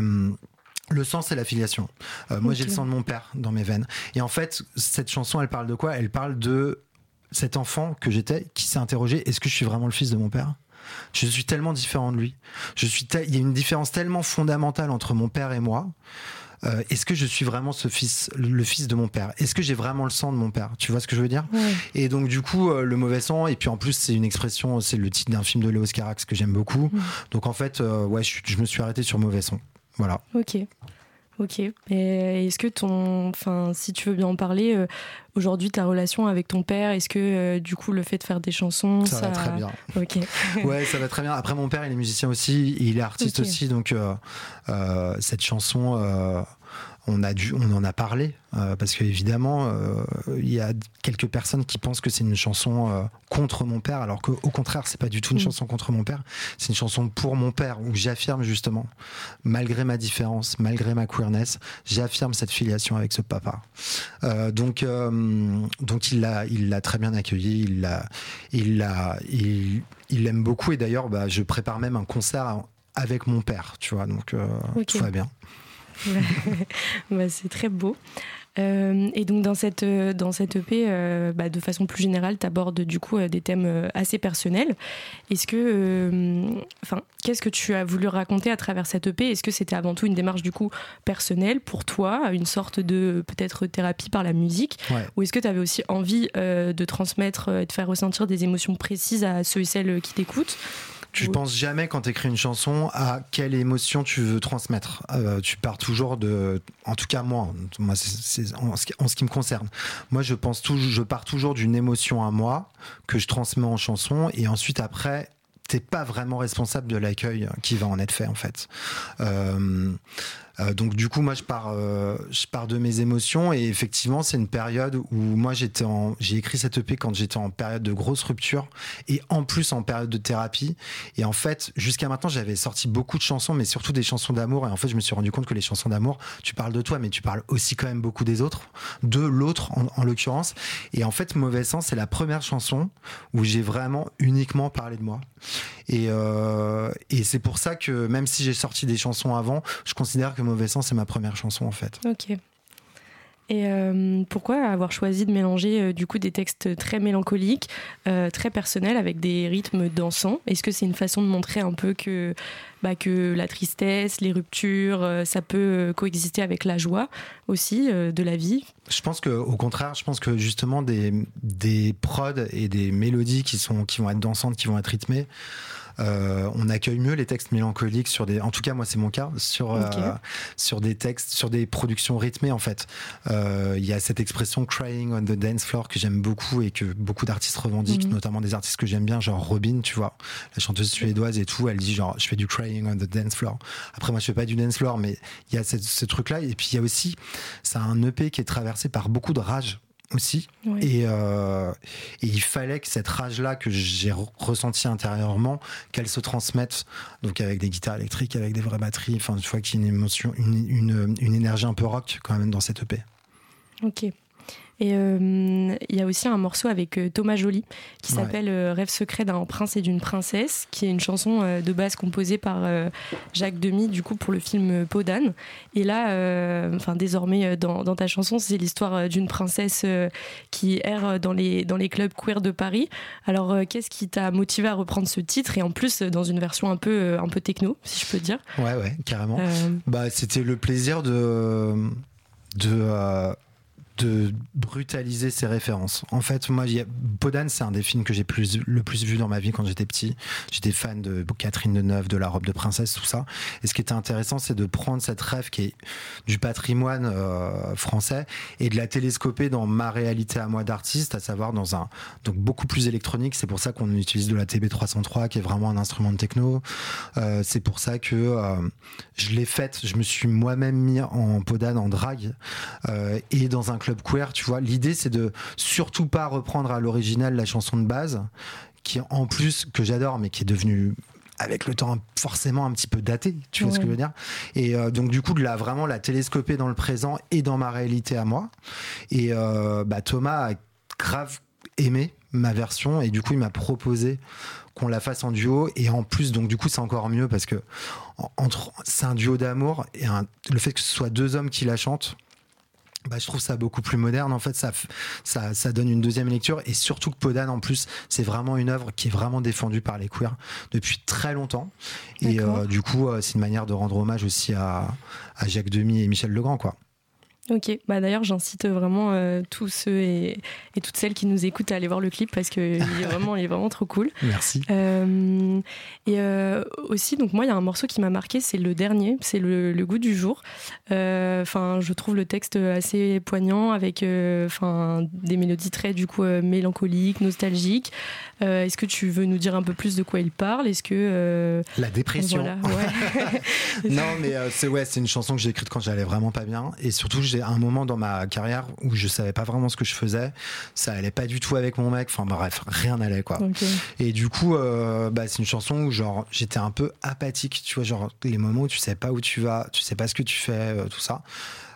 le sang, c'est la filiation. Moi, j'ai le sang de mon père dans mes veines. Et en fait, cette chanson, elle parle de quoi ? Elle parle de cet enfant que j'étais, qui s'est interrogé, est-ce que je suis vraiment le fils de mon père ? Je suis tellement différent de lui. Il y a une différence tellement fondamentale entre mon père et moi est-ce que je suis vraiment le fils de mon père? Est-ce que j'ai vraiment le sang de mon père? Tu vois ce que je veux dire? Et donc du coup, le mauvais sang, et puis en plus c'est une expression, c'est le titre d'un film de Léos Carax que j'aime beaucoup. Donc en fait, je me suis arrêté sur mauvais sang. Voilà. Ok. Et est-ce que si tu veux bien en parler, aujourd'hui ta relation avec ton père, est-ce que du coup le fait de faire des chansons, ça va très bien. Ok. Ouais, ça va très bien. Après mon père, il est musicien aussi, il est artiste aussi, donc cette chanson. On en a parlé parce qu'évidemment il y a quelques personnes qui pensent que c'est une chanson contre mon père, alors qu'au contraire c'est pas du tout une chanson contre mon père, c'est une chanson pour mon père, où j'affirme justement, malgré ma différence, malgré ma queerness, j'affirme cette filiation avec ce papa. Donc il l'a très bien accueilli, il l'aime beaucoup, et d'ailleurs je prépare même un concert avec mon père, tu vois, donc tout va bien. C'est très beau. Et donc dans cette EP, de façon plus générale, tu abordes du coup des thèmes assez personnels. Est-ce que, qu'est-ce que tu as voulu raconter à travers cette EP? Est-ce que c'était avant tout une démarche du coup personnelle pour toi, une sorte de peut-être thérapie par la musique, ou est-ce que tu avais aussi envie de transmettre et de faire ressentir des émotions précises à ceux et celles qui t'écoutent? Tu penses jamais quand tu écris une chanson à quelle émotion tu veux transmettre. Tu pars toujours en tout cas moi c'est en ce qui me concerne. Moi je pars toujours d'une émotion à moi que je transmets en chanson, et ensuite après t'es pas vraiment responsable de l'accueil qui va en être fait en fait. Donc du coup moi je pars de mes émotions, et effectivement c'est une période où moi j'ai écrit cette EP quand j'étais en période de grosse rupture, et en plus en période de thérapie, et en fait jusqu'à maintenant j'avais sorti beaucoup de chansons, mais surtout des chansons d'amour, et en fait je me suis rendu compte que les chansons d'amour, tu parles de toi mais tu parles aussi quand même beaucoup des autres, de l'autre en l'occurrence, et en fait Mauvais Sang c'est la première chanson où j'ai vraiment uniquement parlé de moi, et c'est pour ça que même si j'ai sorti des chansons avant, je considère que Mauvais Sang c'est ma première chanson en fait. Ok. Et pourquoi avoir choisi de mélanger du coup des textes très mélancoliques, très personnels, avec des rythmes dansants? Est-ce que c'est une façon de montrer un peu que la tristesse, les ruptures, ça peut coexister avec la joie aussi de la vie? Je pense qu'au contraire, justement des prods et des mélodies qui vont être dansantes, qui vont être rythmées, on accueille mieux les textes mélancoliques en tout cas moi c'est mon cas, sur des textes, sur des productions rythmées en fait. Il y a cette expression crying on the dance floor que j'aime beaucoup et que beaucoup d'artistes revendiquent, notamment des artistes que j'aime bien, genre Robyn, tu vois, la chanteuse suédoise et tout, elle dit genre je fais du crying on the dance floor. Après moi je fais pas du dance floor, mais il y a ce truc là, et puis il y a aussi, c'est un EP qui est traversé par beaucoup de rage aussi, et il fallait que cette rage-là que j'ai ressentie intérieurement, qu'elle se transmette, donc avec des guitares électriques, avec des vraies batteries, enfin tu vois qu'il y a une émotion, une énergie un peu rock quand même dans cette EP. Ok. Et il y a aussi un morceau avec Thomas Joly qui s'appelle Rêve secret d'un prince et d'une princesse, qui est une chanson de base composée par Jacques Demy du coup pour le film Peau d'âne. Et là, désormais dans ta chanson, c'est l'histoire d'une princesse qui erre dans les clubs queer de Paris. Alors qu'est-ce qui t'a motivé à reprendre ce titre, et en plus dans une version un peu techno, si je peux dire? Ouais, carrément. C'était le plaisir de brutaliser ses références. En fait, moi, Peau d'âne, c'est un des films que j'ai le plus vu dans ma vie quand j'étais petit. J'étais fan de Catherine Deneuve, de La robe de princesse, tout ça. Et ce qui était intéressant, c'est de prendre cette rêve qui est du patrimoine français et de la télescoper dans ma réalité à moi d'artiste, à savoir donc beaucoup plus électronique. C'est pour ça qu'on utilise de la TB303, qui est vraiment un instrument de techno. C'est pour ça que je l'ai faite. Je me suis moi-même mis en Peau d'âne en drague et dans un club queer, tu vois. L'idée, c'est de surtout pas reprendre à l'original la chanson de base, qui en plus, que j'adore, mais qui est devenue avec le temps forcément un petit peu datée, tu vois ce que je veux dire. Et donc du coup, de vraiment la télescoper dans le présent et dans ma réalité à moi. Et Thomas a grave aimé ma version, et du coup il m'a proposé qu'on la fasse en duo, et en plus donc du coup c'est encore mieux parce que c'est un duo d'amour, et le fait que ce soit deux hommes qui la chantent, je trouve ça beaucoup plus moderne. En fait, ça donne une deuxième lecture, et surtout que Podane, en plus, c'est vraiment une œuvre qui est vraiment défendue par les queers depuis très longtemps. Et du coup, c'est une manière de rendre hommage aussi à Jacques Demy et Michel Legrand, quoi. Ok, d'ailleurs j'incite vraiment tous ceux et toutes celles qui nous écoutent à aller voir le clip parce qu'il est vraiment trop cool. Merci. Aussi, donc moi il y a un morceau qui m'a marqué, c'est le dernier, c'est le goût du jour. Je trouve le texte assez poignant avec des mélodies très du coup mélancoliques, nostalgiques. Est-ce que tu veux nous dire un peu plus de quoi il parle? Est-ce que la dépression. Voilà, ouais. Non, mais c'est une chanson que j'ai écrite quand j'allais vraiment pas bien, et surtout j'ai un moment dans ma carrière où je savais pas vraiment ce que je faisais, ça allait pas du tout avec mon mec, enfin bref, rien n'allait, quoi. Okay. Et du coup c'est une chanson où genre j'étais un peu apathique, tu vois, genre les moments où tu sais pas où tu vas, tu sais pas ce que tu fais, tout ça.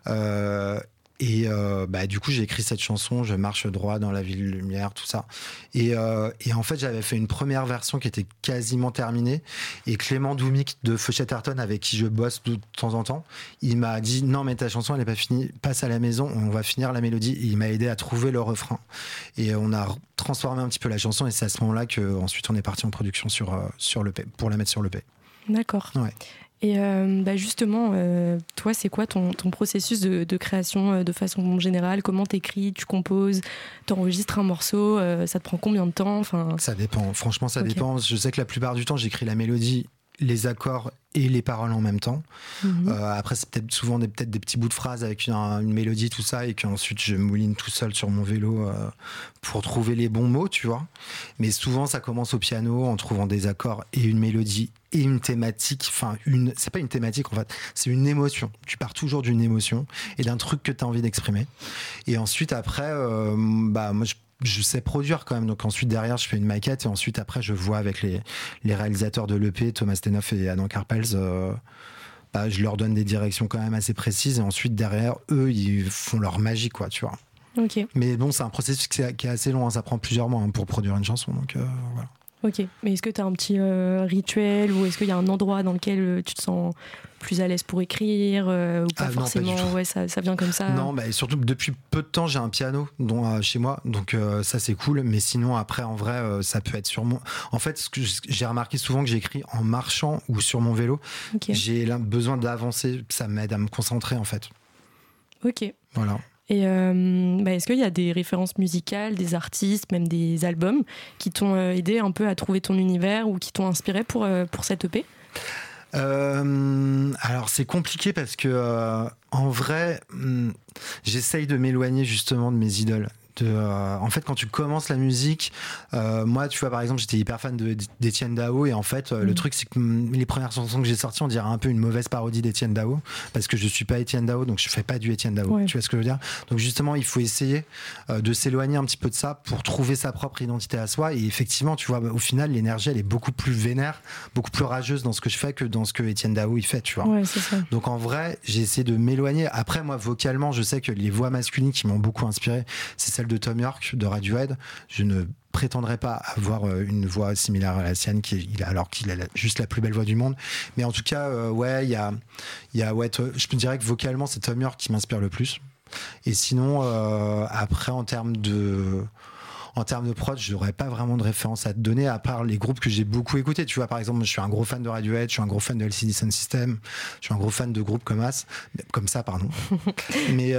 Du coup j'ai écrit cette chanson, je marche droit dans la ville lumière, tout ça, et en fait j'avais fait une première version qui était quasiment terminée, et Clément Doumic de Feu Chatterton, avec qui je bosse de temps en temps, il m'a dit non mais ta chanson elle est pas finie, passe à la maison, on va finir la mélodie, et il m'a aidé à trouver le refrain, et on a transformé un petit peu la chanson, et c'est à ce moment là que ensuite on est parti en production sur l'EP, pour la mettre sur l'EP. D'accord. Ouais. Et justement, toi, c'est quoi ton processus de création de façon générale? Comment t'écris, tu composes, t'enregistres un morceau, ça te prend combien de temps? Ça dépend, franchement ça dépend. Je sais que la plupart du temps, j'écris la mélodie, les accords et les paroles en même temps. Après, c'est peut-être souvent des petits bouts de phrases avec une mélodie, tout ça, et qu'ensuite je mouline tout seul sur mon vélo pour trouver les bons mots, tu vois. Mais souvent, ça commence au piano en trouvant des accords et une mélodie et une thématique. C'est pas une thématique en fait, c'est une émotion. Tu pars toujours d'une émotion et d'un truc que tu as envie d'exprimer. Et ensuite, après, moi, je sais produire quand même, donc ensuite derrière je fais une maquette, et ensuite après je vois avec les réalisateurs de l'EP, Thomas Stenoff et Adam Karpels, je leur donne des directions quand même assez précises, et ensuite derrière eux ils font leur magie, quoi, tu vois. Okay. Mais bon, c'est un processus qui est assez long, hein, ça prend plusieurs mois pour produire une chanson, donc voilà. Ok, mais est-ce que tu as un petit rituel, ou est-ce qu'il y a un endroit dans lequel tu te sens plus à l'aise pour écrire, ou pas forcément? Non, pas du tout. Ça vient comme ça. Non, et surtout depuis peu de temps j'ai un piano chez moi, donc ça c'est cool, mais sinon après en vrai ça peut être sur mon... En fait, ce que j'ai remarqué souvent que j'écris en marchant ou sur mon vélo, j'ai besoin d'avancer, ça m'aide à me concentrer en fait. Ok. Voilà. Et est-ce qu'il y a des références musicales, des artistes, même des albums qui t'ont aidé un peu à trouver ton univers, ou qui t'ont inspiré pour cette EP? Alors c'est compliqué parce que en vrai j'essaye de m'éloigner justement de mes idoles. En fait, quand tu commences la musique, moi, tu vois, par exemple, j'étais hyper fan d'Étienne Dao, et en fait, le truc, c'est que les premières chansons que j'ai sorties, on dirait un peu une mauvaise parodie d'Étienne Dao, parce que je suis pas Étienne Dao, donc je fais pas du Étienne Dao. Ouais. Tu vois ce que je veux dire? Donc justement, il faut essayer de s'éloigner un petit peu de ça pour trouver sa propre identité à soi. Et effectivement, tu vois, au final, l'énergie, elle est beaucoup plus vénère, beaucoup plus rageuse dans ce que je fais que dans ce que Étienne Dao il fait, tu vois. Ouais, c'est ça. Donc en vrai, j'ai essayé de m'éloigner. Après, moi, vocalement, je sais que les voix masculines qui m'ont beaucoup inspiré, c'est celle de Tom York de Radiohead. Je ne prétendrai pas avoir une voix similaire à la sienne, alors qu'il a juste la plus belle voix du monde. Mais en tout cas, je me dirais que vocalement, c'est Tom York qui m'inspire le plus. Et sinon, après, en termes de prod, je n'aurais pas vraiment de référence à te donner, à part les groupes que j'ai beaucoup écoutés. Tu vois, par exemple, je suis un gros fan de Radiohead, je suis un gros fan de LCD Sound System, je suis un gros fan de groupes comme ça, pardon. mais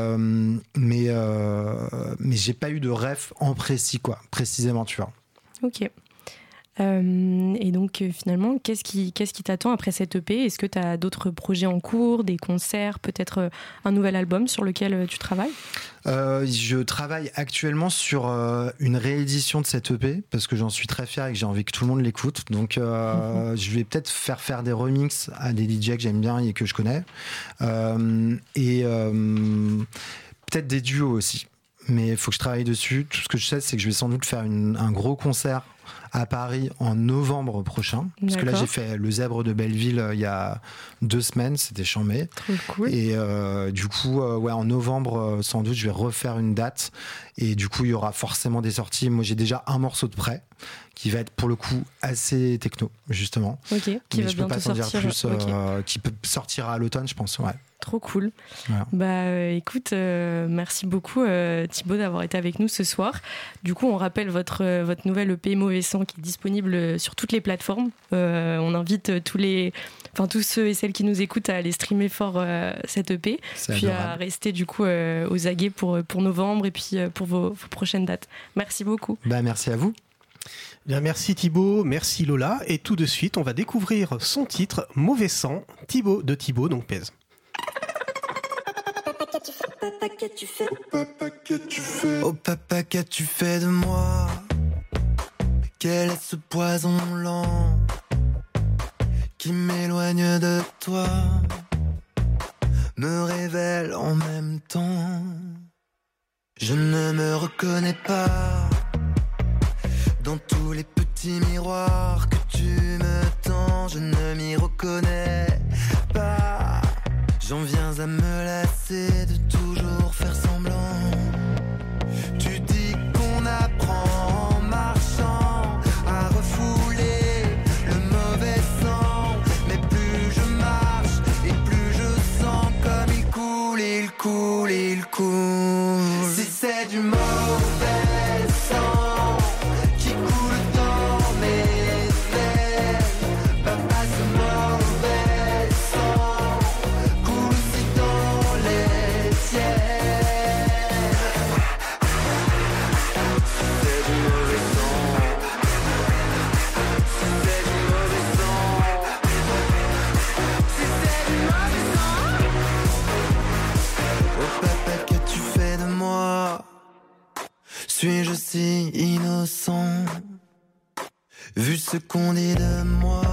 j'ai pas eu de ref en précis, quoi, précisément, tu vois. Ok. Et donc finalement, qu'est-ce qui t'attend après cette EP? Est-ce que tu as d'autres projets en cours, des concerts, peut-être un nouvel album sur lequel tu travailles? Je travaille actuellement sur une réédition de cette EP, parce que j'en suis très fier et que j'ai envie que tout le monde l'écoute. Donc je vais peut-être faire des remixes à des DJ que j'aime bien et que je connais, et peut-être des duos aussi. Mais il faut que je travaille dessus. Tout ce que je sais, c'est que je vais sans doute faire un gros concert à Paris en novembre prochain. Parce que là, j'ai fait le Zèbre de Belleville il y a 2 semaines, c'était chambé. Trop cool. Et du coup, en novembre, sans doute, je vais refaire une date. Et du coup, il y aura forcément des sorties. Moi, j'ai déjà un morceau de prêt qui va être pour le coup assez techno, justement. Ok, mais je peux pas t'en dire plus, qui peut sortir à l'automne, je pense. Ouais. Trop cool. Voilà. Écoute, merci beaucoup Thibaut d'avoir été avec nous ce soir. Du coup, on rappelle votre nouvelle EP Mauvais Sang qui est disponible sur toutes les plateformes. On invite tous ceux et celles qui nous écoutent à aller streamer fort cette EP, puis à rester du coup aux aguets pour novembre et puis pour vos prochaines dates. Merci beaucoup. Merci à vous. Bien, merci Thibaut, merci Lola. Et tout de suite, on va découvrir son titre Mauvais Sang, Thibaut de Thibaut, donc pèse. Papa, qu'as-tu fait? Papa, qu'as-tu fait? Oh papa, qu'as-tu fait de moi? Quel est ce poison lent qui m'éloigne de toi, me révèle en même temps? Je ne me reconnais pas dans tous les petits miroirs que tu me tends. Je ne m'y reconnais pas. J'en viens à me lasser de toujours faire semblant. Tu dis qu'on apprend en marchant à refouler le mauvais sang. Mais plus je marche et plus je sens comme il coule, il coule, il coule. Si c'est du mauvais sang qui coule dans mes veines, papa, ce mauvais sang coule aussi dans les tiennes. C'est du mauvais sang. C'est du mauvais sang. C'est du mauvais sang. Oh papa, qu'as-tu fait de moi? Suis-je si innocent? Vu ce qu'on dit de moi,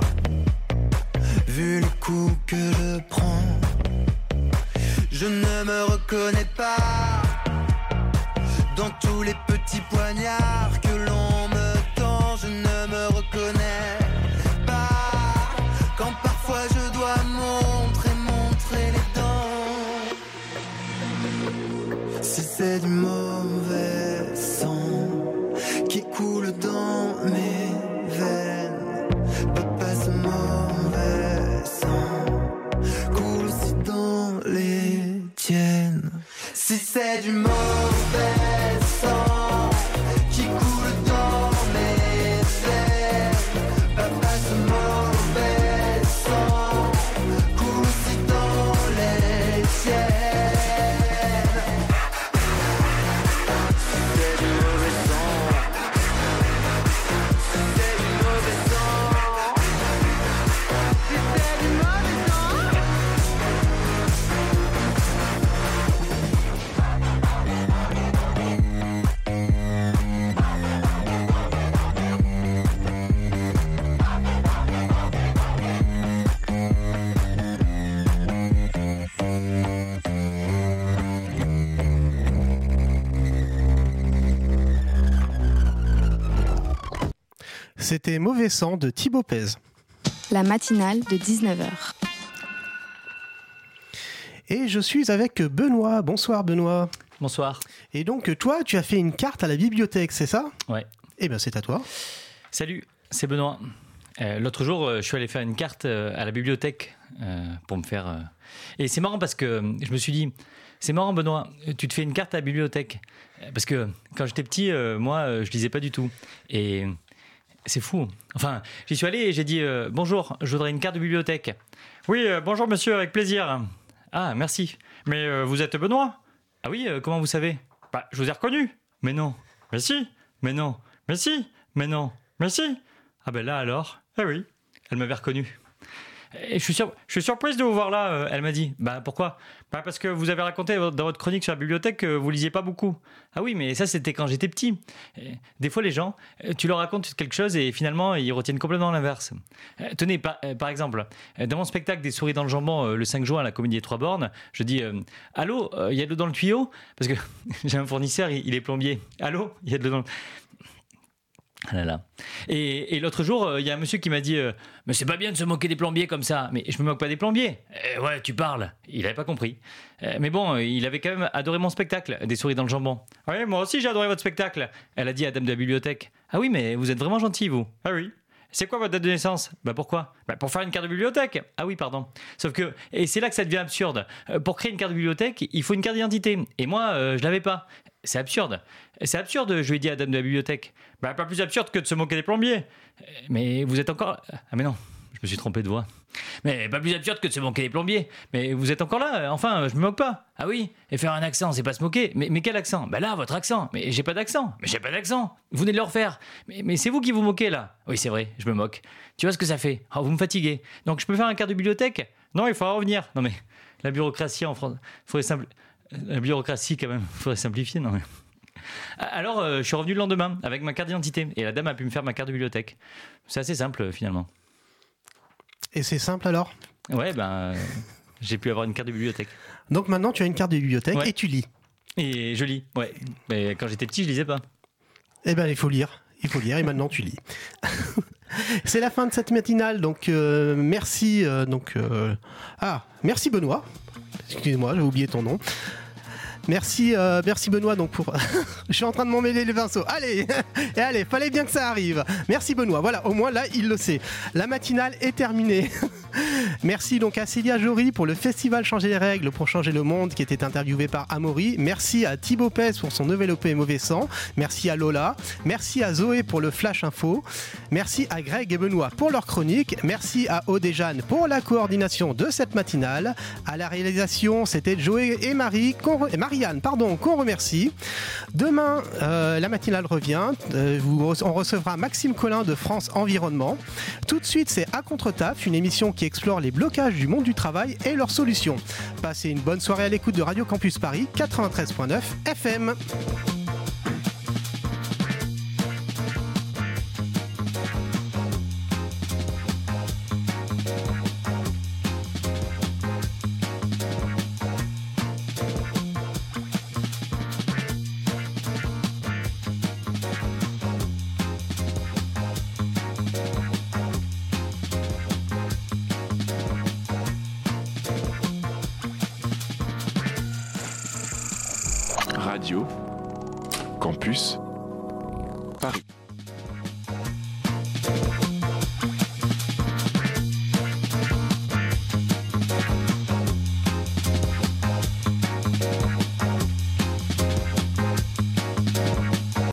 vu les coups que je prends, je ne me reconnais pas dans tous les petits poignards que l'on me tend. Je ne me reconnais pas quand parfois je dois montrer les dents. Si c'est du mauvais sang qui coule dans mes veines, papa, ce mauvais sang coule aussi dans les tiennes. Si c'est du mauvais sang qui coule dans mes veines, papa, ce mauvais sang coule aussi dans les tiennes. C'est du mauvais sang. C'est du mauvais sang. C'est du mauvais sang. C'était Mauvais Sang de Thibaut Pèze. La matinale de 19h. Et je suis avec Benoît. Bonsoir Benoît. Bonsoir. Et donc toi, tu as fait une carte à la bibliothèque, c'est ça? Ouais. Eh bien c'est à toi. Salut, c'est Benoît. L'autre jour, je suis allé faire une carte à la bibliothèque pour me faire... Et c'est marrant parce que je me suis dit, c'est marrant Benoît, tu te fais une carte à la bibliothèque. Parce que quand j'étais petit, moi, je lisais pas du tout. Et c'est fou. Enfin, j'y suis allé et j'ai dit, bonjour, je voudrais une carte de bibliothèque. Oui, bonjour monsieur, avec plaisir. Ah, merci. Mais vous êtes Benoît? Ah oui, comment vous savez? Bah, je vous ai reconnu. Mais non. Mais si. Mais non. Mais si. Mais non. Mais si. Ah ben là alors. Ah oui, elle m'avait reconnu. Et je suis surprise de vous voir là, elle m'a dit. Bah pourquoi? Bah parce que vous avez raconté dans votre chronique sur la bibliothèque que vous lisiez pas beaucoup. Ah oui, mais ça c'était quand j'étais petit. Des fois les gens, tu leur racontes quelque chose et finalement ils retiennent complètement l'inverse. Tenez, par exemple, dans mon spectacle des souris dans le jambon le 5 juin à la Comédie des Trois Bornes, je dis allô, il y a de l'eau dans le tuyau? Parce que j'ai un fournisseur, il est plombier. Allô, il y a de l'eau dans le... Ah là là. Et l'autre jour, il y a un monsieur qui m'a dit mais c'est pas bien de se moquer des plombiers comme ça. Mais je me moque pas des plombiers. Ouais, tu parles. Il avait pas compris. Mais bon, il avait quand même adoré mon spectacle, Des souris dans le jambon. Oui, moi aussi j'ai adoré votre spectacle. Elle a dit à la dame de la bibliothèque. Ah oui, mais vous êtes vraiment gentil, vous. Ah oui. C'est quoi votre date de naissance? Bah pourquoi? Bah pour faire une carte de bibliothèque. Ah oui, pardon. Sauf que, et c'est là que ça devient absurde. Pour créer une carte de bibliothèque, il faut une carte d'identité. Et moi, je l'avais pas. C'est absurde. C'est absurde, je lui ai dit à la dame de la bibliothèque. Bah pas plus absurde que de se moquer des plombiers. Mais vous êtes encore... Ah mais non, je me suis trompé de voix. Mais pas plus absurde que de se moquer des plombiers. Mais vous êtes encore là, enfin, je me moque pas. Ah oui, et faire un accent, c'est pas se moquer. Mais quel accent? Bah là, votre accent. Mais j'ai pas d'accent. Mais j'ai pas d'accent. Vous venez de le refaire. Mais c'est vous qui vous moquez là. Oui, c'est vrai, je me moque. Tu vois ce que ça fait? Oh, vous me fatiguez. Donc je peux faire un quart de bibliothèque? Non, il faut revenir. Non mais, la bureaucratie en France, la bureaucratie quand même, faudrait simplifier, non mais... Alors, je suis revenu le lendemain avec ma carte d'identité et la dame a pu me faire ma carte de bibliothèque. C'est assez simple finalement. Et c'est simple alors? Ouais, j'ai pu avoir une carte de bibliothèque. Donc maintenant tu as une carte de bibliothèque et tu lis. Et je lis, ouais. Mais quand j'étais petit, je lisais pas. Eh ben il faut lire et maintenant tu lis. C'est la fin de cette matinale, donc merci. Merci Benoît. Excuse-moi, j'ai oublié ton nom. Merci Benoît donc pour. Je suis en train de m'emmêler les pinceaux. Allez, fallait bien que ça arrive. Merci Benoît. Voilà, au moins là il le sait. La matinale est terminée. Merci donc à Célia Jory pour le festival Changer les règles pour changer le monde qui était interviewé par Amaury. Merci à Thibaut Pez pour son nouvel EP Mauvais Sang. Merci à Lola. Merci à Zoé pour le Flash Info. Merci à Greg et Benoît pour leur chronique. Merci à Aude et Jeanne pour la coordination de cette matinale. À la réalisation, c'était Joé et Marianne qu'on remercie. Demain, la matinale revient. On recevra Maxime Collin de France Environnement. Tout de suite, c'est À Contre-Taf, une émission qui explore les blocages du monde du travail et leurs solutions. Passez une bonne soirée à l'écoute de Radio Campus Paris 93.9 FM. Radio Campus Paris.